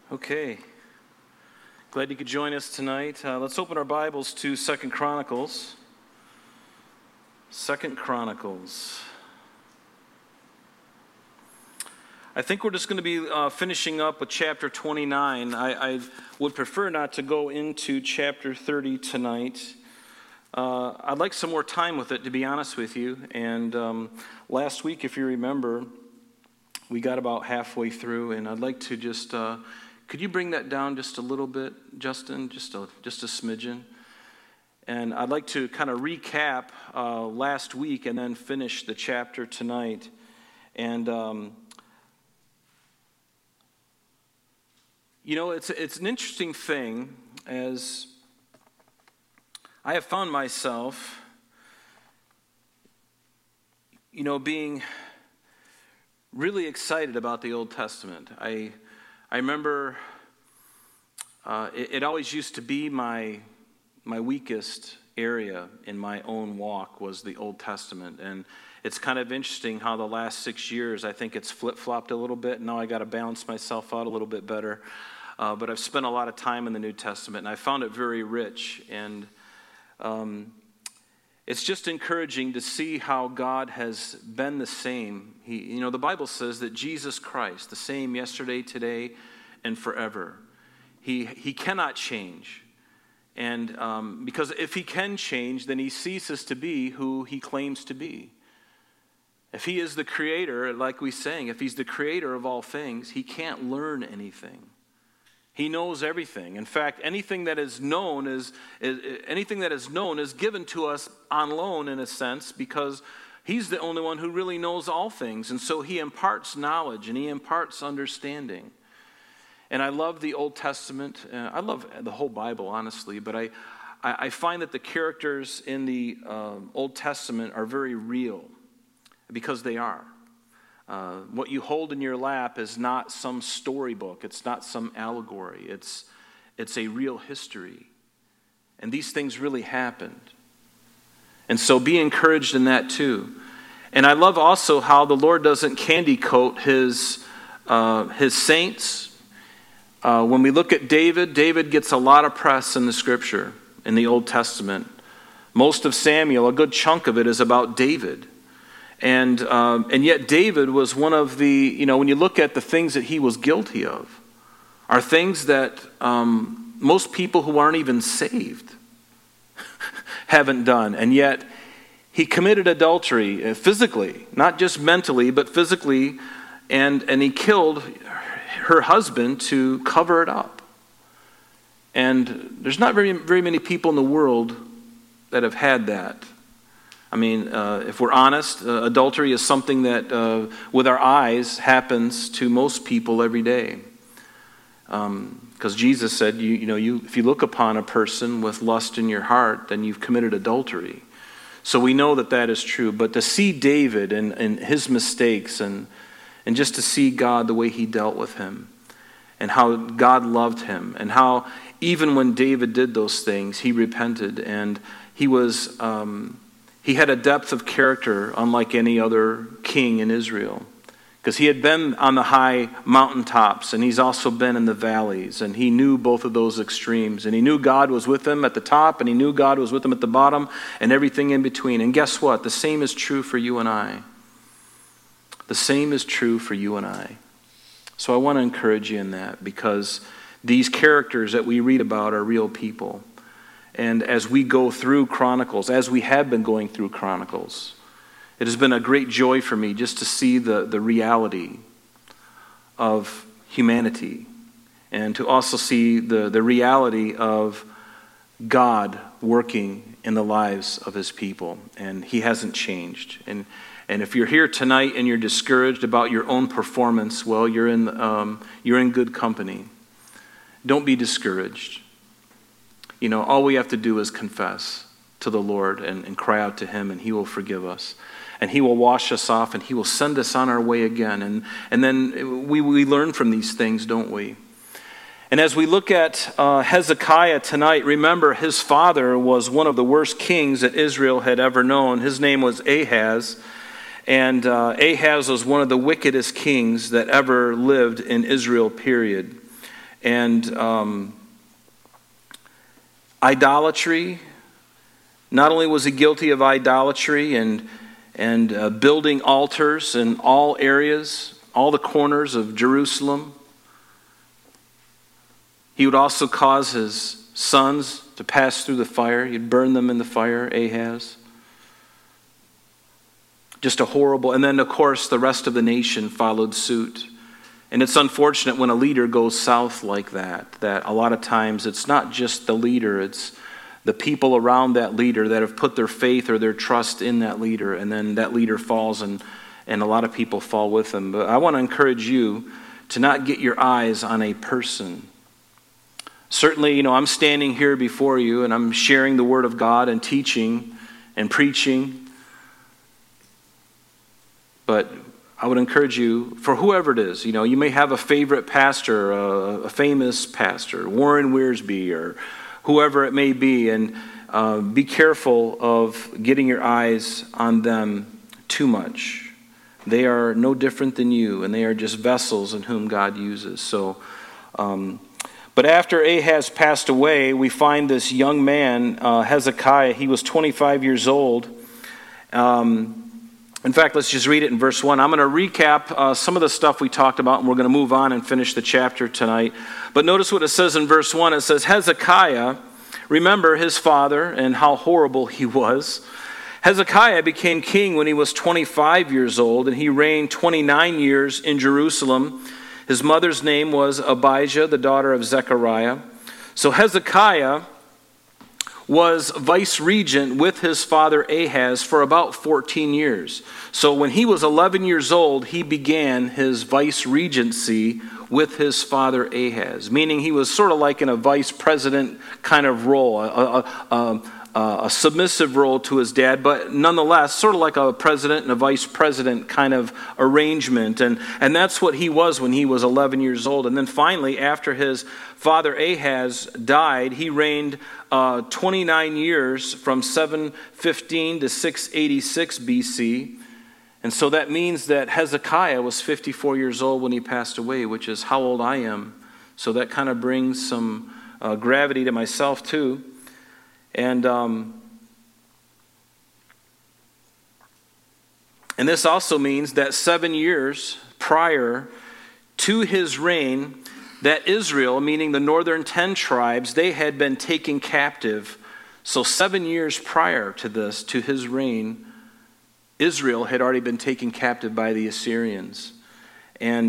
Okay, glad you could join us tonight. Let's open our Bibles to 2 Chronicles. 2 Chronicles. I think we're just going to be finishing up with chapter 29. I would prefer not to go into chapter 30 tonight. I'd like some more time with it, to be honest with you. And last week, if you remember, we got about halfway through, and I'd like to just... could you bring that down just a little bit, Justin? Just a smidgen. And I'd like to kind of recap last week and then finish the chapter tonight. And it's an interesting thing, as I have found myself, being really excited about the Old Testament. I remember it always used to be my weakest area in my own walk was the Old Testament. And it's kind of interesting how the last 6 years, I think it's flip-flopped a little bit. Now I got to balance myself out a little bit better. But I've spent a lot of time in the New Testament, and I found it very rich. And it's just encouraging to see how God has been the same. The Bible says that Jesus Christ, the same yesterday, today, and forever. He cannot change. And because if he can change, then he ceases to be who he claims to be. If he is the creator, like we sang, if he's the creator of all things, he can't learn anything. He knows everything. In fact, anything that is known is given to us on loan, in a sense, because he's the only one who really knows all things. And so he imparts knowledge and he imparts understanding. And I love the Old Testament. I love the whole Bible, honestly. But I find that the characters in the Old Testament are very real, because they are. What you hold in your lap is not some storybook. It's not some allegory. It's a real history. And these things really happened. And so be encouraged in that too. And I love also how the Lord doesn't candy coat his saints. When we look at David gets a lot of press in the Scripture, in the Old Testament. Most of Samuel, a good chunk of it, is about David. And yet David was one of the, when you look at the things that he was guilty of, are things that most people who aren't even saved haven't done. And yet he committed adultery physically, not just mentally, but physically, and he killed her husband to cover it up. And there's not very, very many people in the world that have had that. I mean, if we're honest, adultery is something that, with our eyes, happens to most people every day. Because Jesus said, if you look upon a person with lust in your heart, then you've committed adultery. So we know that is true. But to see David and his mistakes, and just to see God the way he dealt with him, and how God loved him, and how even when David did those things, he repented, and he was... he had a depth of character unlike any other king in Israel, because he had been on the high mountaintops, and he's also been in the valleys, and he knew both of those extremes, and he knew God was with him at the top, and he knew God was with him at the bottom, and everything in between. And guess what? The same is true for you and I. The same is true for you and I. So I want to encourage you in that, because these characters that we read about are real people. And as we go through Chronicles, as we have been going through Chronicles, it has been a great joy for me just to see the reality of humanity, and to also see the reality of God working in the lives of his people. And he hasn't changed. And if you're here tonight and you're discouraged about your own performance, well, you're in good company. Don't be discouraged. All we have to do is confess to the Lord and cry out to him, and he will forgive us. And he will wash us off, and he will send us on our way again. And then we learn from these things, don't we? And as we look at Hezekiah tonight, remember his father was one of the worst kings that Israel had ever known. His name was Ahaz. And Ahaz was one of the wickedest kings that ever lived in Israel, period. And idolatry, not only was he guilty of idolatry and building altars in all areas, all the corners of Jerusalem, he would also cause his sons to pass through the fire. He'd burn them in the fire, Ahaz. Just a horrible, and then of course the rest of the nation followed suit. And it's unfortunate when a leader goes south like that a lot of times it's not just the leader, it's the people around that leader that have put their faith or their trust in that leader, and then that leader falls and a lot of people fall with them. But I want to encourage you to not get your eyes on a person. Certainly, I'm standing here before you and I'm sharing the Word of God and teaching and preaching. But I would encourage you, for whoever it is, you may have a favorite pastor, a famous pastor, Warren Wiersbe or whoever it may be, and be careful of getting your eyes on them too much. They are no different than you, and they are just vessels in whom God uses. So, but after Ahaz passed away, we find this young man, Hezekiah. He was 25 years old. In fact, let's just read it in verse 1. I'm going to recap some of the stuff we talked about, and we're going to move on and finish the chapter tonight. But notice what it says in verse 1. It says, Hezekiah, remember his father and how horrible he was. Hezekiah became king when he was 25 years old, and he reigned 29 years in Jerusalem. His mother's name was Abijah, the daughter of Zechariah. So Hezekiah was vice regent with his father Ahaz for about 14 years. So when he was 11 years old, he began his vice regency with his father Ahaz, meaning he was sort of like in a vice president kind of role, a submissive role to his dad, but nonetheless sort of like a president and a vice president kind of arrangement. And that's what he was when he was 11 years old. And then finally, after his father Ahaz died, he reigned 29 years from 715 to 686 BC. And so that means that Hezekiah was 54 years old when he passed away, which is how old I am. So that kind of brings some gravity to myself too. And this also means that 7 years prior to his reign, that Israel, meaning the northern 10 tribes, they had been taken captive. So 7 years prior to this, to his reign, Israel had already been taken captive by the Assyrians. And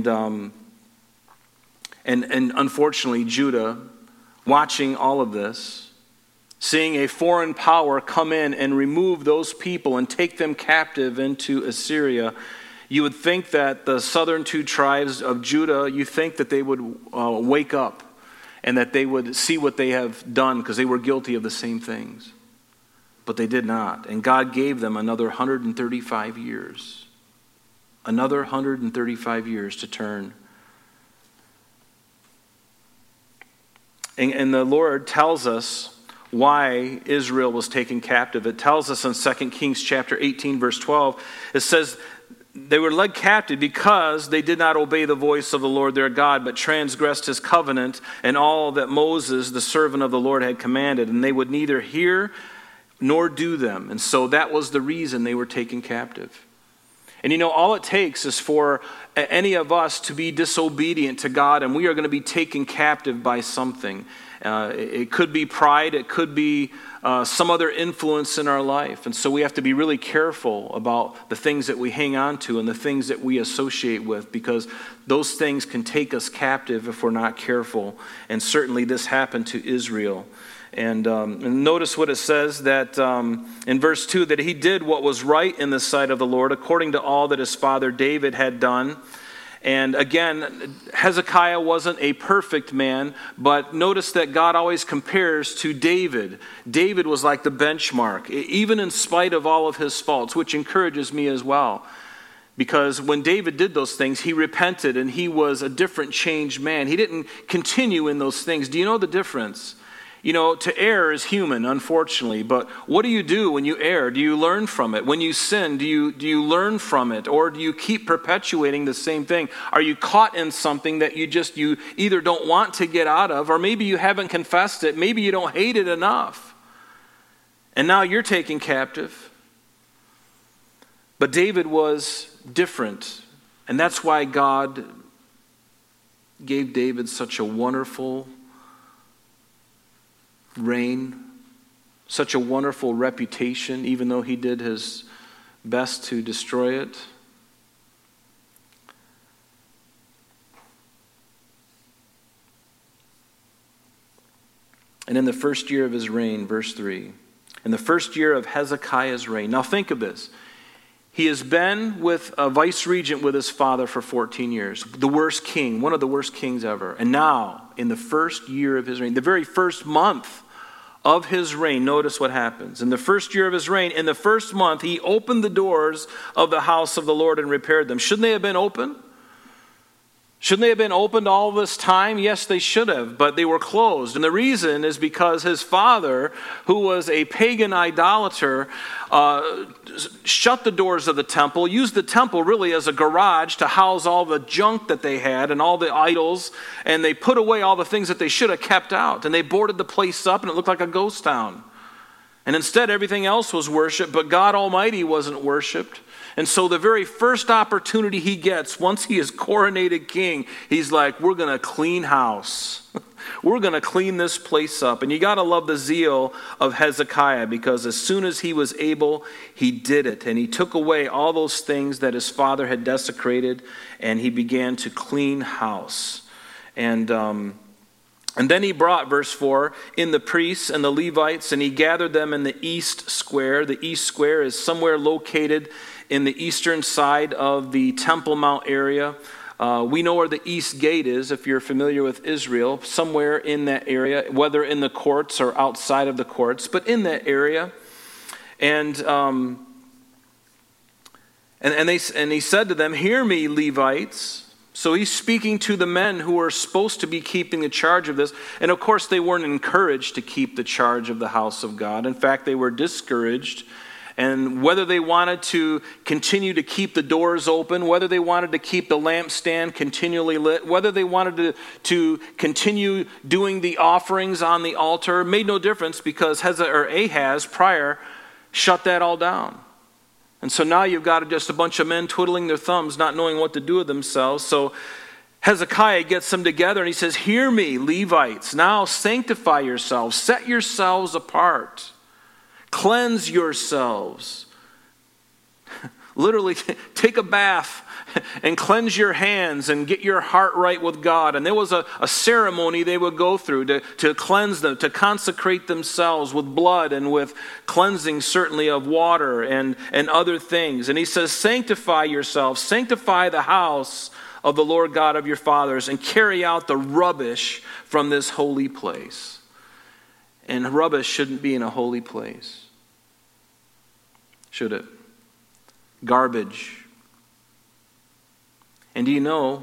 unfortunately, Judah, watching all of this, seeing a foreign power come in and remove those people and take them captive into Assyria, you would think that the southern 2 tribes of Judah, you think that they would wake up and that they would see what they have done because they were guilty of the same things. But they did not. And God gave them another 135 years. Another 135 years to turn. And the Lord tells us why Israel was taken captive. It tells us in 2 Kings chapter 18, verse 12, it says, they were led captive because they did not obey the voice of the Lord their God, but transgressed his covenant and all that Moses, the servant of the Lord, had commanded. And they would neither hear nor do them. And so that was the reason they were taken captive. And all it takes is for any of us to be disobedient to God, and we are going to be taken captive by something. It could be pride, it could be some other influence in our life. And so we have to be really careful about the things that we hang on to and the things that we associate with, because those things can take us captive if we're not careful. And certainly this happened to Israel. And notice what it says that in verse 2, that he did what was right in the sight of the Lord, according to all that his father David had done. And again, Hezekiah wasn't a perfect man, but notice that God always compares to David. David was like the benchmark, even in spite of all of his faults, which encourages me as well. Because when David did those things, he repented and he was a different, changed man. He didn't continue in those things. Do you know the difference? To err is human, unfortunately, but what do you do when you err? Do you learn from it? When you sin, do you learn from it? Or do you keep perpetuating the same thing? Are you caught in something that you either don't want to get out of, or maybe you haven't confessed it, maybe you don't hate it enough, and now you're taken captive? But David was different, and that's why God gave David such a wonderful reign, such a wonderful reputation, even though he did his best to destroy it. And in the first year of his reign, verse 3, in the first year of Hezekiah's reign. Now think of this. He has been with a vice regent with his father for 14 years. The worst king, one of the worst kings ever. And now, in the first year of his reign, the very first month of his reign, notice what happens. In the first year of his reign, in the first month, he opened the doors of the house of the Lord and repaired them. Shouldn't they have been open? Shouldn't they have been opened all this time? Yes, they should have, but they were closed. And the reason is because his father, who was a pagan idolater, shut the doors of the temple, used the temple really as a garage to house all the junk that they had and all the idols, and they put away all the things that they should have kept out. And they boarded the place up, and it looked like a ghost town. And instead, everything else was worshiped, but God Almighty wasn't worshiped. And so the very first opportunity he gets, once he is coronated king, he's like, we're going to clean house. We're going to clean this place up. And you got to love the zeal of Hezekiah, because as soon as he was able, he did it. And he took away all those things that his father had desecrated, and he began to clean house. And then he brought, verse 4, in the priests and the Levites, and he gathered them in the east square. The east square is somewhere located in the eastern side of the Temple Mount area. We know where the east gate is, if you're familiar with Israel, somewhere in that area, whether in the courts or outside of the courts, but in that area. And he said to them, "Hear me, Levites." So he's speaking to the men who are supposed to be keeping the charge of this. And of course, they weren't encouraged to keep the charge of the house of God. In fact, they were discouraged. And whether they wanted to continue to keep the doors open, whether they wanted to keep the lampstand continually lit, whether they wanted to continue doing the offerings on the altar, made no difference, because Ahaz prior shut that all down. And so now you've got just a bunch of men twiddling their thumbs, not knowing what to do with themselves. So Hezekiah gets them together and he says, "Hear me, Levites, now sanctify yourselves, set yourselves apart. Cleanse yourselves." Literally, take a bath and cleanse your hands and get your heart right with God. And there was a ceremony they would go through to cleanse them, to consecrate themselves with blood and with cleansing certainly of water and other things. And he says, sanctify yourselves, sanctify the house of the Lord God of your fathers, and carry out the rubbish from this holy place. And rubbish shouldn't be in a holy place, should it? Garbage. And do you know,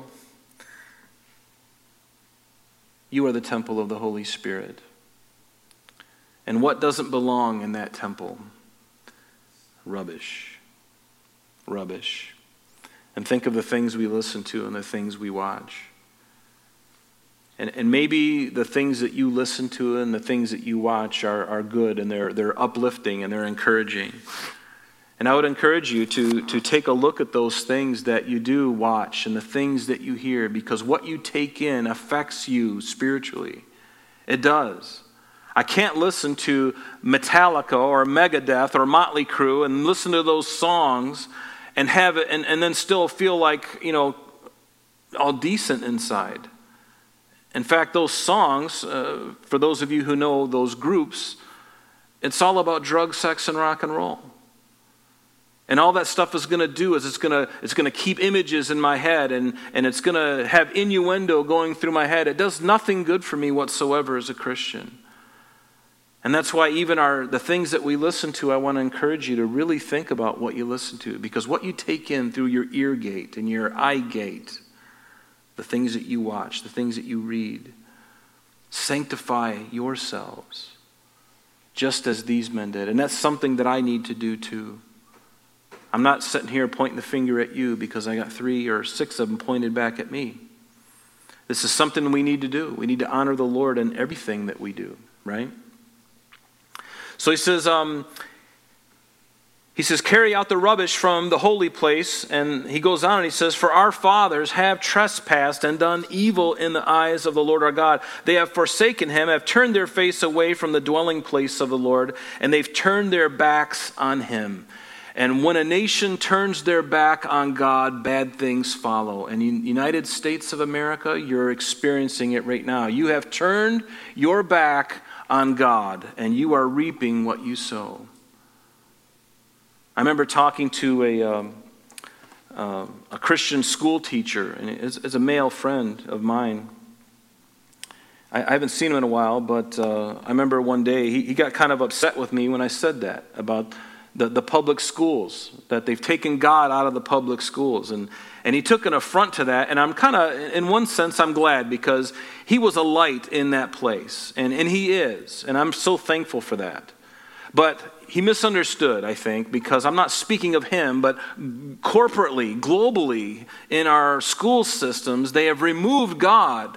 you are the temple of the Holy Spirit. And what doesn't belong in that temple? Rubbish. Rubbish. And think of the things we listen to and the things we watch. And maybe the things that you listen to and the things that you watch are good, and they're uplifting and they're encouraging. And I would encourage you to take a look at those things that you do watch and the things that you hear, because what you take in affects you spiritually. It does. I can't listen to Metallica or Megadeth or Motley Crue and listen to those songs and have it and then still feel like, all decent inside. In fact, those songs, for those of you who know those groups, it's all about drugs, sex, and rock and roll. And all that stuff is going to do is it's going to keep images in my head, and it's going to have innuendo going through my head. It does nothing good for me whatsoever as a Christian. And that's why even the things that we listen to, I want to encourage you to really think about what you listen to, because what you take in through your ear gate and your eye gate, the things that you watch, the things that you read. Sanctify yourselves, just as these men did. And that's something that I need to do too. I'm not sitting here pointing the finger at you because I got 3 or 6 of them pointed back at me. This is something we need to do. We need to honor the Lord in everything that we do, right? So he says, carry out the rubbish from the holy place. And he goes on and he says, for our fathers have trespassed and done evil in the eyes of the Lord our God. They have forsaken him, have turned their face away from the dwelling place of the Lord, and they've turned their backs on him. And when a nation turns their back on God, bad things follow. And in the United States of America, you're experiencing it right now. You have turned your back on God, and you are reaping what you sow. I remember talking to a Christian school teacher, and it's a male friend of mine. I haven't seen him in a while, but I remember one day he got kind of upset with me when I said that about the public schools, that they've taken God out of the public schools. And he took an affront to that, and I'm kind of, in one sense, I'm glad, because he was a light in that place, and he is, and I'm so thankful for that. But he misunderstood, I think, because I'm not speaking of him, but corporately, globally, in our school systems, they have removed God.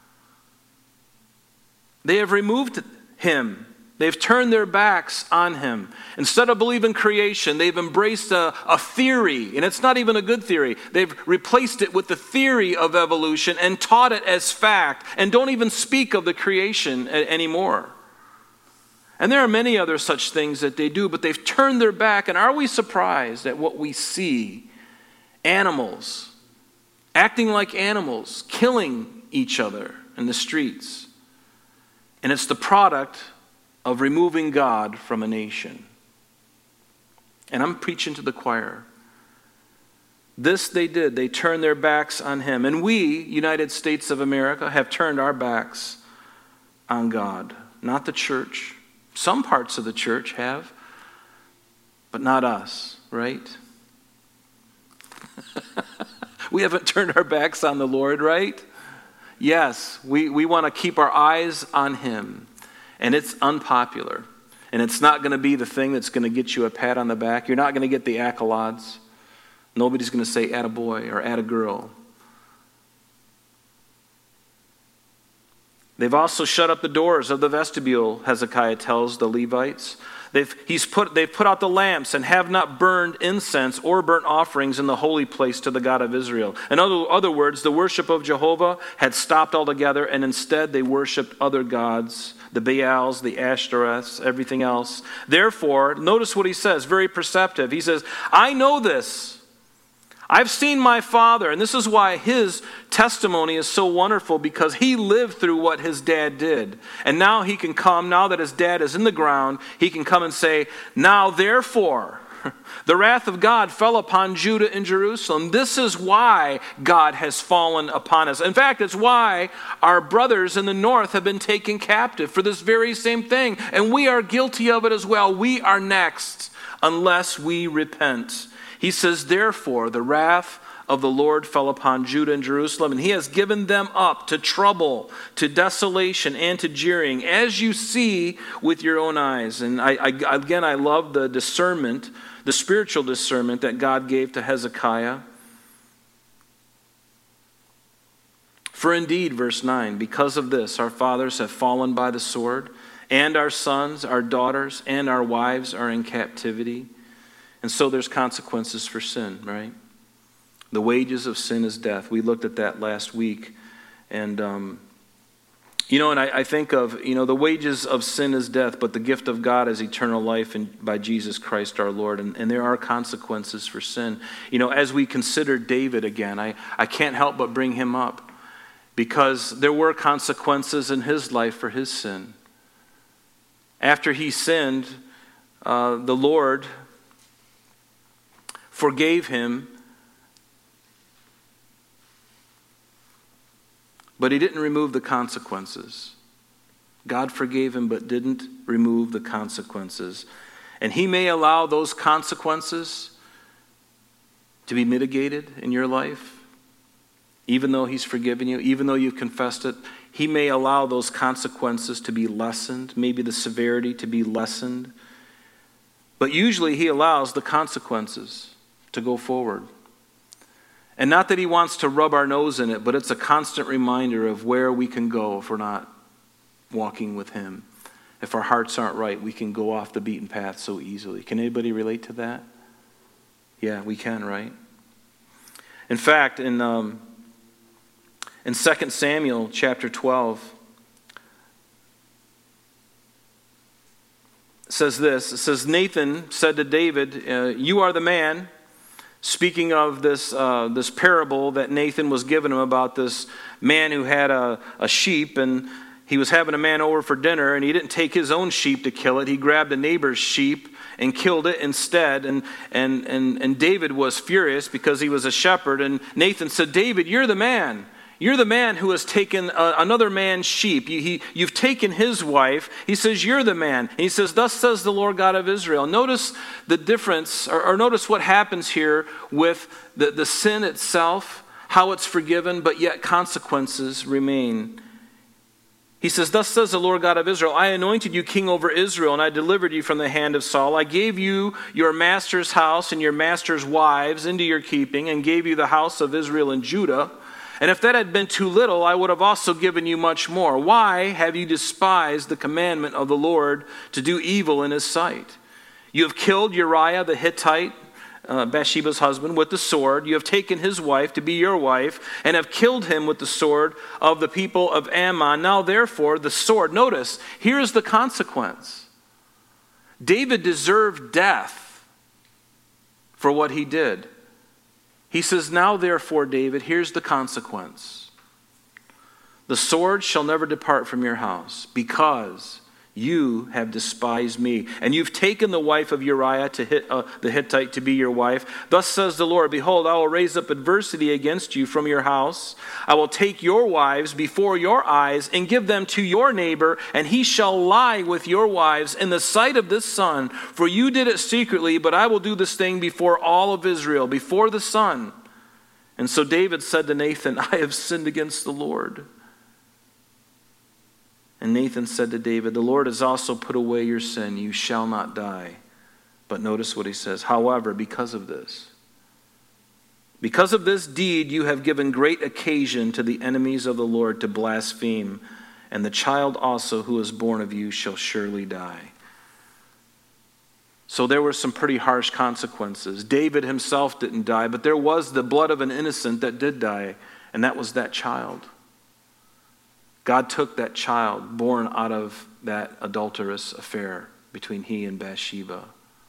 They have removed him. They've turned their backs on him. Instead of believing creation, they've embraced a theory, and it's not even a good theory. They've replaced it with the theory of evolution and taught it as fact, and don't even speak of the creation anymore. And there are many other such things that they do, but they've turned their back. And are we surprised at what we see? Animals, acting like animals, killing each other in the streets. And it's the product of removing God from a nation. And I'm preaching to the choir. This they did. They turned their backs on him. And we, United States of America, have turned our backs on God. Not the church. Some parts of the church have, but not us, right? We haven't turned our backs on the Lord, right? Yes, we want to keep our eyes on him. And it's unpopular. And it's not going to be the thing that's going to get you a pat on the back. You're not going to get the accolades. Nobody's going to say attaboy or attagirl. They've also shut up the doors of the vestibule, Hezekiah tells the Levites. They've put out the lamps and have not burned incense or burnt offerings in the holy place to the God of Israel. In other words, the worship of Jehovah had stopped altogether, and instead they worshipped other gods, the Baals, the Ashtoreths, everything else. Therefore, notice what he says, very perceptive. He says, I know this. I've seen my father, and this is why his testimony is so wonderful, because he lived through what his dad did. And now he can come, now that his dad is in the ground, he can come and say, now therefore, the wrath of God fell upon Judah and Jerusalem. This is why God has fallen upon us. In fact, it's why our brothers in the north have been taken captive for this very same thing. And we are guilty of it as well. We are next unless we repent. He says, therefore, the wrath of the Lord fell upon Judah and Jerusalem, and he has given them up to trouble, to desolation, and to jeering, as you see with your own eyes. And I love the discernment, the spiritual discernment that God gave to Hezekiah. For indeed, verse 9, because of this, our fathers have fallen by the sword, and our sons, our daughters, and our wives are in captivity. And so there's consequences for sin, right? The wages of sin is death. We looked at that last week. And, and I think of, the wages of sin is death, but the gift of God is eternal life by Jesus Christ our Lord. And there are consequences for sin. As we consider David again, I can't help but bring him up, because there were consequences in his life for his sin. After he sinned, the Lord forgave him, but he didn't remove the consequences. God forgave him, but didn't remove the consequences. And he may allow those consequences to be mitigated in your life, even though he's forgiven you, even though you've confessed it. he may allow those consequences to be lessened, maybe the severity to be lessened. But usually he allows the consequences to go forward. And not that he wants to rub our nose in it, but it's a constant reminder of where we can go if we're not walking with him. If our hearts aren't right, we can go off the beaten path so easily. Can anybody relate to that? Yeah, we can, right? In fact, in 2 Samuel chapter 12, it says this. It says, Nathan said to David, you are the man. Speaking of this parable that Nathan was giving him about this man who had a sheep, and he was having a man over for dinner, and he didn't take his own sheep to kill it. He grabbed a neighbor's sheep and killed it instead. And David was furious because he was a shepherd. And Nathan said, David, you're the man. You're the man who has taken another man's sheep. You've taken his wife. He says, you're the man. And he says, thus says the Lord God of Israel. Notice the difference, or notice what happens here with the sin itself, how it's forgiven, but yet consequences remain. He says, thus says the Lord God of Israel, I anointed you king over Israel, and I delivered you from the hand of Saul. I gave you your master's house and your master's wives into your keeping, and gave you the house of Israel and Judah. And if that had been too little, I would have also given you much more. Why have you despised the commandment of the Lord to do evil in his sight? You have killed Uriah the Hittite, Bathsheba's husband, with the sword. You have taken his wife to be your wife, and have killed him with the sword of the people of Ammon. Now therefore, the sword, notice, here's the consequence. David deserved death for what he did. He says, now therefore, David, here's the consequence. The sword shall never depart from your house, because you have despised me. And you've taken the wife of Uriah the Hittite to be your wife. Thus says the Lord, behold, I will raise up adversity against you from your house. I will take your wives before your eyes and give them to your neighbor, and he shall lie with your wives in the sight of this sun. For you did it secretly, but I will do this thing before all of Israel, before the sun. And so David said to Nathan, I have sinned against the Lord. And Nathan said to David, the Lord has also put away your sin. You shall not die. But notice what he says. However, because of this deed, you have given great occasion to the enemies of the Lord to blaspheme. And the child also who is born of you shall surely die. So there were some pretty harsh consequences. David himself didn't die, but there was the blood of an innocent that did die, and that was that child. God took that child born out of that adulterous affair between he and Bathsheba.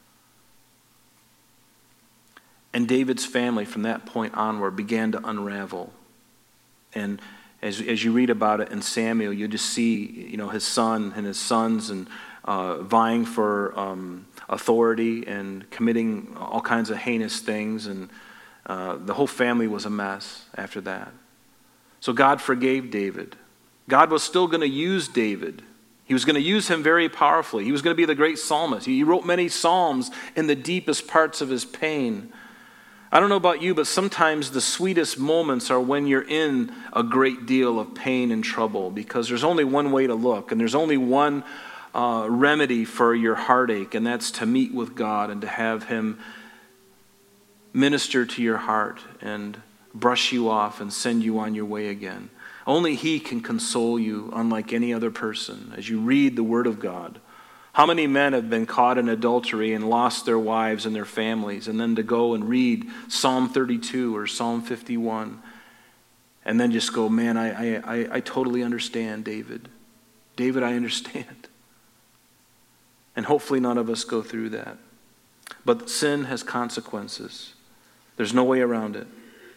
And David's family from that point onward began to unravel. And as you read about it in Samuel, you just see, his son and his sons and vying for authority and committing all kinds of heinous things. And the whole family was a mess after that. So God forgave David. God was still going to use David. He was going to use him very powerfully. He was going to be the great psalmist. He wrote many psalms in the deepest parts of his pain. I don't know about you, but sometimes the sweetest moments are when you're in a great deal of pain and trouble, because there's only one way to look, and there's only one remedy for your heartache, and that's to meet with God and to have him minister to your heart and brush you off and send you on your way again. Only he can console you unlike any other person as you read the Word of God. How many men have been caught in adultery and lost their wives and their families, and then to go and read Psalm 32 or Psalm 51 and then just go, man, I totally understand, David. David, I understand. And hopefully none of us go through that. But sin has consequences. There's no way around it.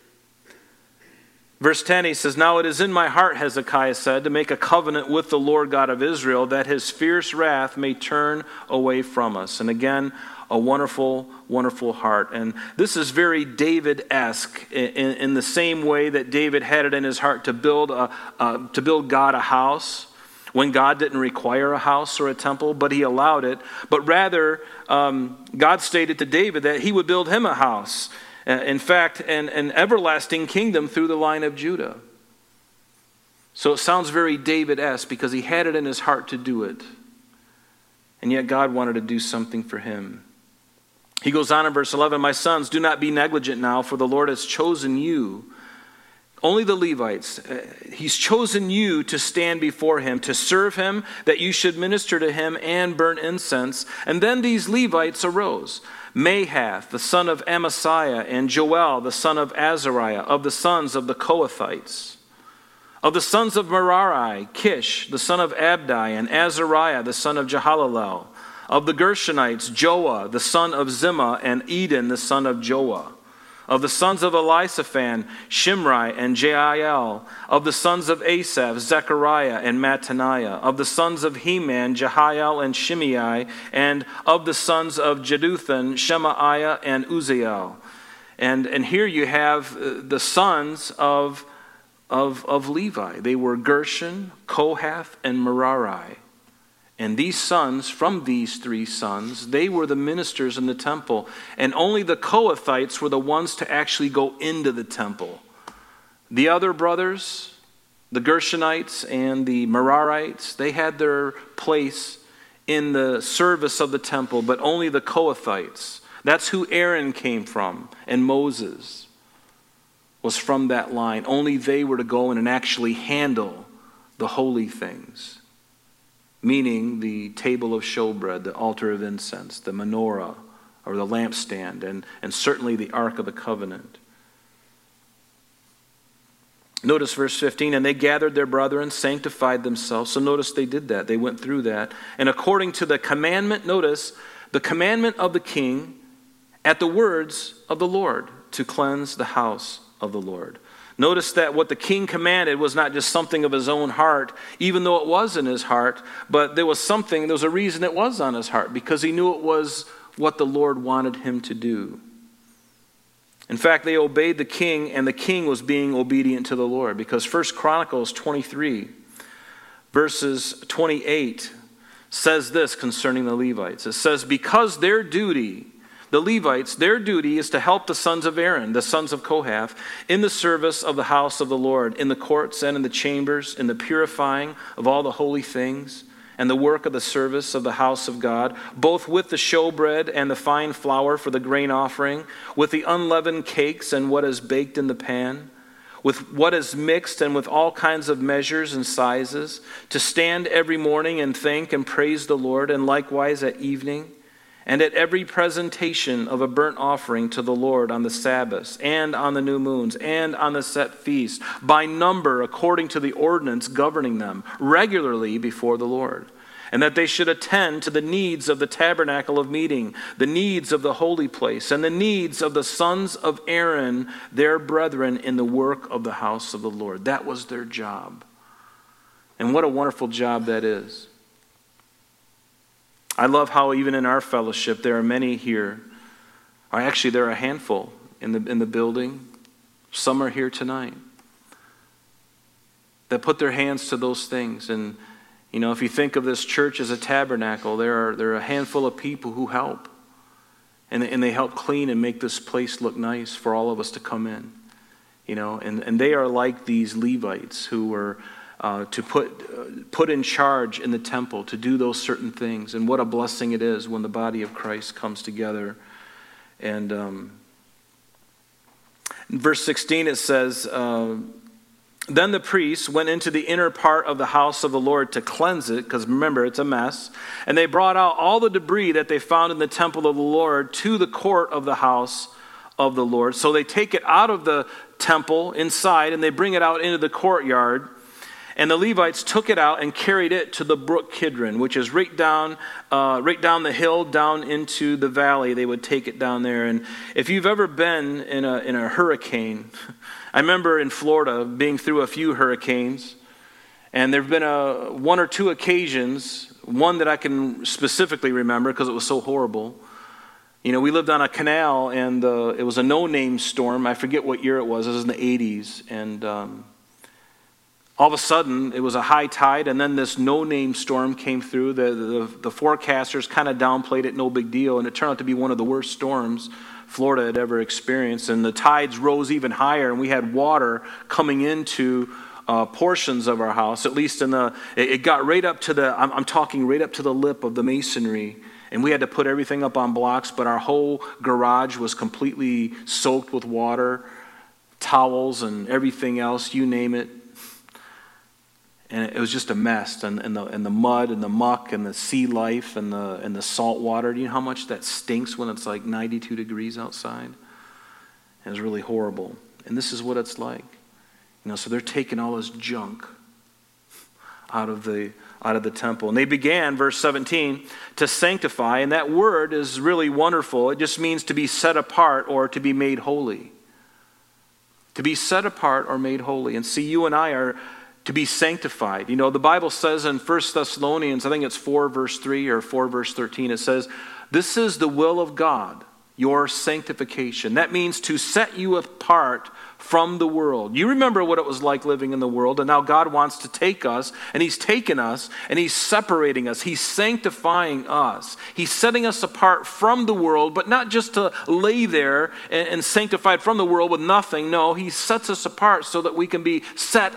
Verse 10, he says, now it is in my heart, Hezekiah said, to make a covenant with the Lord God of Israel, that his fierce wrath may turn away from us. And again, a wonderful, wonderful heart. And this is very David-esque in the same way that David had it in his heart to build God a house, when God didn't require a house or a temple, but he allowed it. But rather, God stated to David that he would build him a house. In fact, an everlasting kingdom through the line of Judah. So it sounds very David-esque because he had it in his heart to do it. And yet God wanted to do something for him. He goes on in verse 11, "My sons, do not be negligent now, for the Lord has chosen you." Only the Levites. He's chosen you to stand before him, to serve him, that you should minister to him and burn incense. And then these Levites arose. Mahath, the son of Amasiah, and Joel, the son of Azariah, of the sons of the Kohathites. Of the sons of Merari, Kish, the son of Abdi, and Azariah, the son of Jehalalel. Of the Gershonites, Joah, the son of Zimmah, and Eden, the son of Joah. Of the sons of Elisaphan, Shimri and Jeiel. Of the sons of Asaph, Zechariah and Mattaniah. Of the sons of Heman, Jehiel and Shimei. And of the sons of Jeduthun, Shemaiah and Uzziel. And here you have the sons of Levi. They were Gershon, Kohath, and Merari. And these sons, from these three sons, they were the ministers in the temple. And only the Kohathites were the ones to actually go into the temple. The other brothers, the Gershonites and the Merarites, they had their place in the service of the temple, but only the Kohathites. That's who Aaron came from, and Moses was from that line. Only they were to go in and actually handle the holy things. Meaning the table of showbread, the altar of incense, the menorah, or the lampstand, and certainly the Ark of the Covenant. Notice verse 15, "And they gathered their brethren, sanctified themselves." So notice they did that. They went through that. "And according to the commandment," notice, "the commandment of the king at the words of the Lord, to cleanse the house of the Lord." Notice that what the king commanded was not just something of his own heart, even though it was in his heart, but there was a reason it was on his heart, because he knew it was what the Lord wanted him to do. In fact, they obeyed the king, and the king was being obedient to the Lord, because 1 Chronicles 23, verses 28, says this concerning the Levites. It says, "Because their duty," the Levites, their duty is to help the sons of Aaron, the sons of Kohath, in the service of the house of the Lord, in the courts and in the chambers, in the purifying of all the holy things, and the work of the service of the house of God, both with the showbread and the fine flour for the grain offering, with the unleavened cakes and what is baked in the pan, with what is mixed and with all kinds of measures and sizes, to stand every morning and thank and praise the Lord, and likewise at evening, and at every presentation of a burnt offering to the Lord on the Sabbaths, and on the new moons, and on the set feasts, by number according to the ordinance governing them, regularly before the Lord. And that they should attend to the needs of the tabernacle of meeting, the needs of the holy place, and the needs of the sons of Aaron, their brethren, in the work of the house of the Lord." That was their job. And what a wonderful job that is. I love how even in our fellowship there are many here, or actually there are a handful in the building, some are here tonight, that put their hands to those things. And you know, if you think of this church as a tabernacle, there are a handful of people who help. And they help clean and make this place look nice for all of us to come in. You know, and they are like these Levites who were to put in charge in the temple to do those certain things. And what a blessing it is when the body of Christ comes together. And in verse 16 it says, "Then the priests went into the inner part of the house of the Lord to cleanse it," because remember, it's a mess. "And they brought out all the debris that they found in the temple of the Lord to the court of the house of the Lord." So they take it out of the temple inside and they bring it out into the courtyard. And the Levites took it out and carried it to the brook Kidron, which is right down the hill, down into the valley. They would take it down there. And if you've ever been in a hurricane, I remember in Florida being through a few hurricanes, and there have been one or two occasions, one that I can specifically remember because it was so horrible. You know, we lived on a canal, and it was a no-name storm. I forget what year it was. It was in the 80s, and all of a sudden, it was a high tide, and then this no-name storm came through. The forecasters kind of downplayed it, no big deal, and it turned out to be one of the worst storms Florida had ever experienced. And the tides rose even higher, and we had water coming into portions of our house, at least it got right up to I'm talking right up to the lip of the masonry. And we had to put everything up on blocks, but our whole garage was completely soaked with water, towels and everything else, you name it. And it was just a mess, and the mud and the muck and the sea life and the salt water. Do you know how much that stinks when it's like 92 degrees outside? It was really horrible. And this is what it's like. So they're taking all this junk out of the temple. And they began, verse 17, to sanctify. And that word is really wonderful. It just means to be set apart or to be made holy. To be set apart or made holy. And see, you and I are to be sanctified. The Bible says in 1 Thessalonians, I think it's 4 verse 3 or 4 verse 13, it says, this is the will of God, your sanctification. That means to set you apart from the world. You remember what it was like living in the world, and now God wants to take us, and He's taken us, and He's separating us. He's sanctifying us. He's setting us apart from the world, but not just to lay there and sanctified from the world with nothing. No, He sets us apart so that we can be set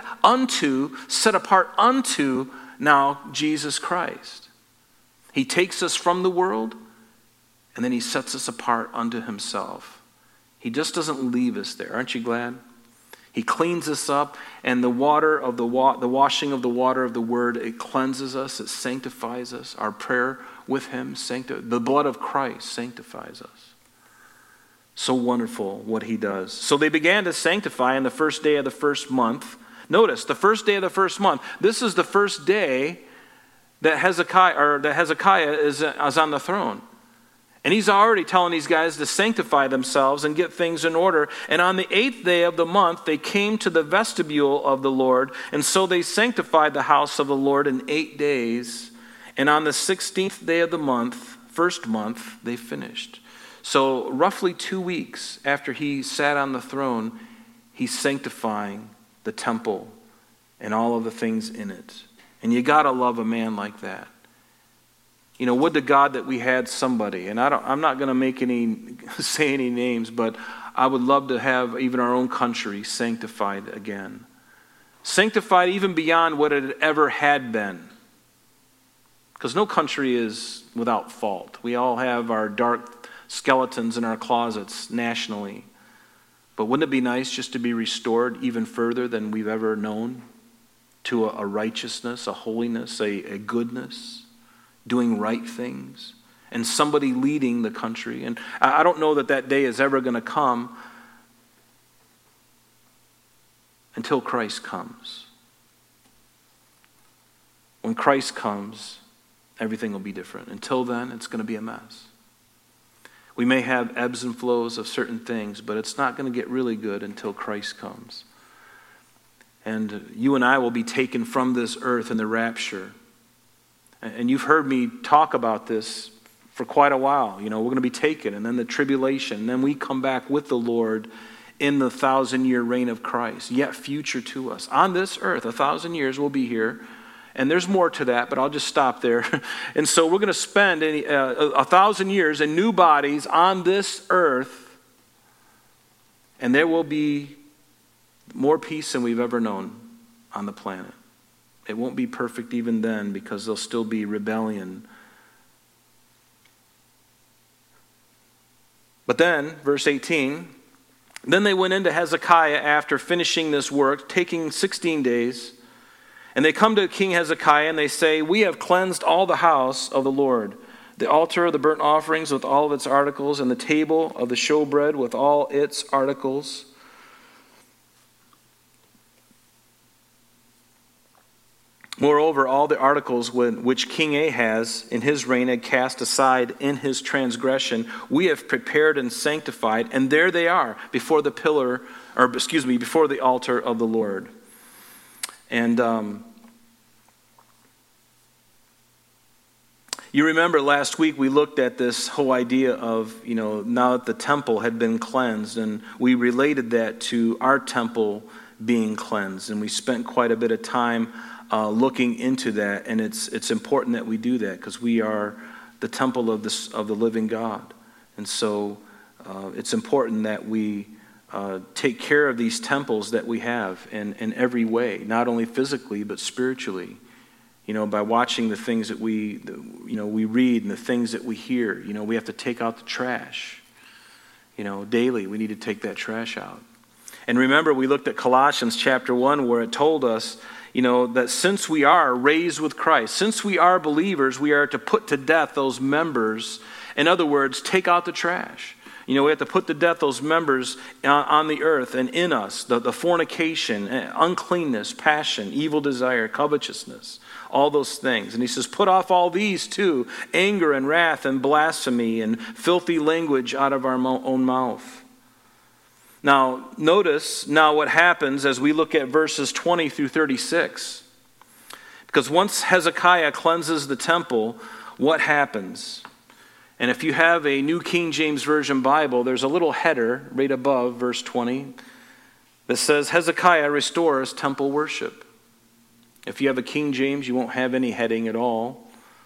apart unto now Jesus Christ. He takes us from the world, and then He sets us apart unto Himself. He just doesn't leave us there. Aren't you glad? He cleans us up, and the water of the washing of the water of the Word, it cleanses us, it sanctifies us. Our prayer with Him, the blood of Christ sanctifies us. So wonderful what He does. So they began to sanctify on the first day of the first month. Notice, the first day of the first month. This is the first day that Hezekiah is on the throne. And he's already telling these guys to sanctify themselves and get things in order. And on the 8th day of the month, they came to the vestibule of the Lord. And so they sanctified the house of the Lord in 8 days. And on the 16th day of the month, first month, they finished. So roughly 2 weeks after he sat on the throne, he's sanctifying the temple and all of the things in it. And you got to love a man like that. Would to God that we had somebody, and I'm not going to say any names, but I would love to have even our own country sanctified again. Sanctified even beyond what it ever had been. Because no country is without fault. We all have our dark skeletons in our closets nationally. But wouldn't it be nice just to be restored even further than we've ever known? To a righteousness, a holiness, a goodness. Doing right things, and somebody leading the country. And I don't know that day is ever going to come until Christ comes. When Christ comes, everything will be different. Until then, it's going to be a mess. We may have ebbs and flows of certain things, but it's not going to get really good until Christ comes. And you and I will be taken from this earth in the rapture. And you've heard me talk about this for quite a while. We're going to be taken, and then the tribulation, and then we come back with the Lord in the 1,000-year reign of Christ, yet future to us. On this earth, 1,000 years we'll be here, and there's more to that, but I'll just stop there. And so we're going to spend 1,000 years in new bodies on this earth, and there will be more peace than we've ever known on the planet. It won't be perfect even then because there'll still be rebellion. But then, verse 18, then they went into Hezekiah after finishing this work, taking 16 days. And they come to King Hezekiah and they say, we have cleansed all the house of the Lord, the altar of the burnt offerings with all of its articles, and the table of the showbread with all its articles. Moreover, all the articles which King Ahaz in his reign had cast aside in his transgression, we have prepared and sanctified, and there they are before the before the altar of the Lord. And you remember last week we looked at this whole idea of, now that the temple had been cleansed, and we related that to our temple being cleansed, and we spent quite a bit of time looking into that, and it's important that we do that because we are the temple of the living God, and so it's important that we take care of these temples that we have in every way, not only physically but spiritually. By watching the things that we read and the things that we hear. We have to take out the trash. Daily we need to take that trash out. And remember, we looked at Colossians chapter 1 where it told us, that since we are raised with Christ, since we are believers, we are to put to death those members. In other words, take out the trash. We have to put to death those members on the earth and in us, the fornication, uncleanness, passion, evil desire, covetousness, all those things. And he says, put off all these too, anger and wrath and blasphemy and filthy language out of our own mouth. Now, notice what happens as we look at verses 20 through 36. Because once Hezekiah cleanses the temple, what happens? And if you have a New King James Version Bible, there's a little header right above verse 20 that says, Hezekiah restores temple worship. If you have a King James, you won't have any heading at all.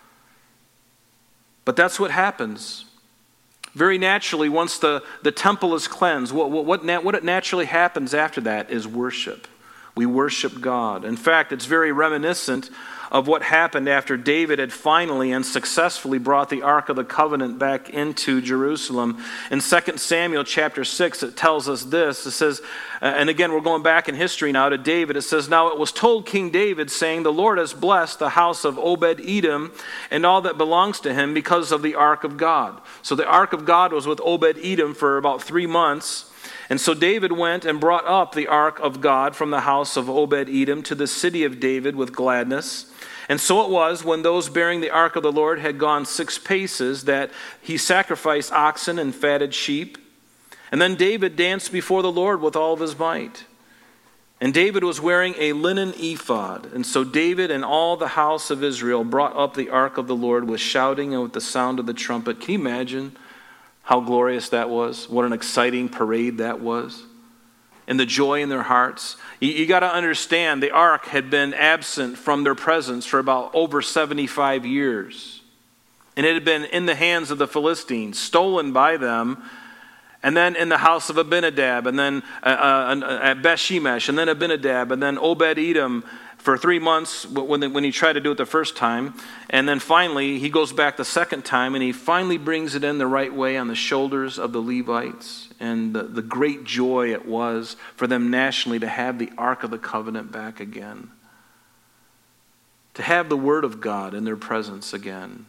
But that's what happens. Very naturally, once the temple is cleansed, what naturally happens after that is worship. We worship God. In fact, it's very reminiscent of what happened after David had finally and successfully brought the Ark of the Covenant back into Jerusalem. In 2 Samuel chapter 6, it tells us this. It says, and again, we're going back in history now to David. It says, now it was told King David, saying, the Lord has blessed the house of Obed-Edom and all that belongs to him because of the Ark of God. So the Ark of God was with Obed-Edom for about 3 months. And so David went and brought up the Ark of God from the house of Obed-Edom to the city of David with gladness. And so it was, when those bearing the ark of the Lord had gone 6 paces, that he sacrificed oxen and fatted sheep. And then David danced before the Lord with all of his might. And David was wearing a linen ephod. And so David and all the house of Israel brought up the ark of the Lord with shouting and with the sound of the trumpet. Can you imagine how glorious that was? What an exciting parade that was. And the joy in their hearts. You got to understand, the ark had been absent from their presence for about over 75 years. And it had been in the hands of the Philistines, stolen by them, and then in the house of Abinadab, and then at Beth-shemesh, and then Abinadab, and then Obed-Edom for 3 months when he tried to do it the first time. And then finally, he goes back the second time, and he finally brings it in the right way on the shoulders of the Levites. And the great joy it was for them nationally to have the Ark of the Covenant back again. To have the Word of God in their presence again.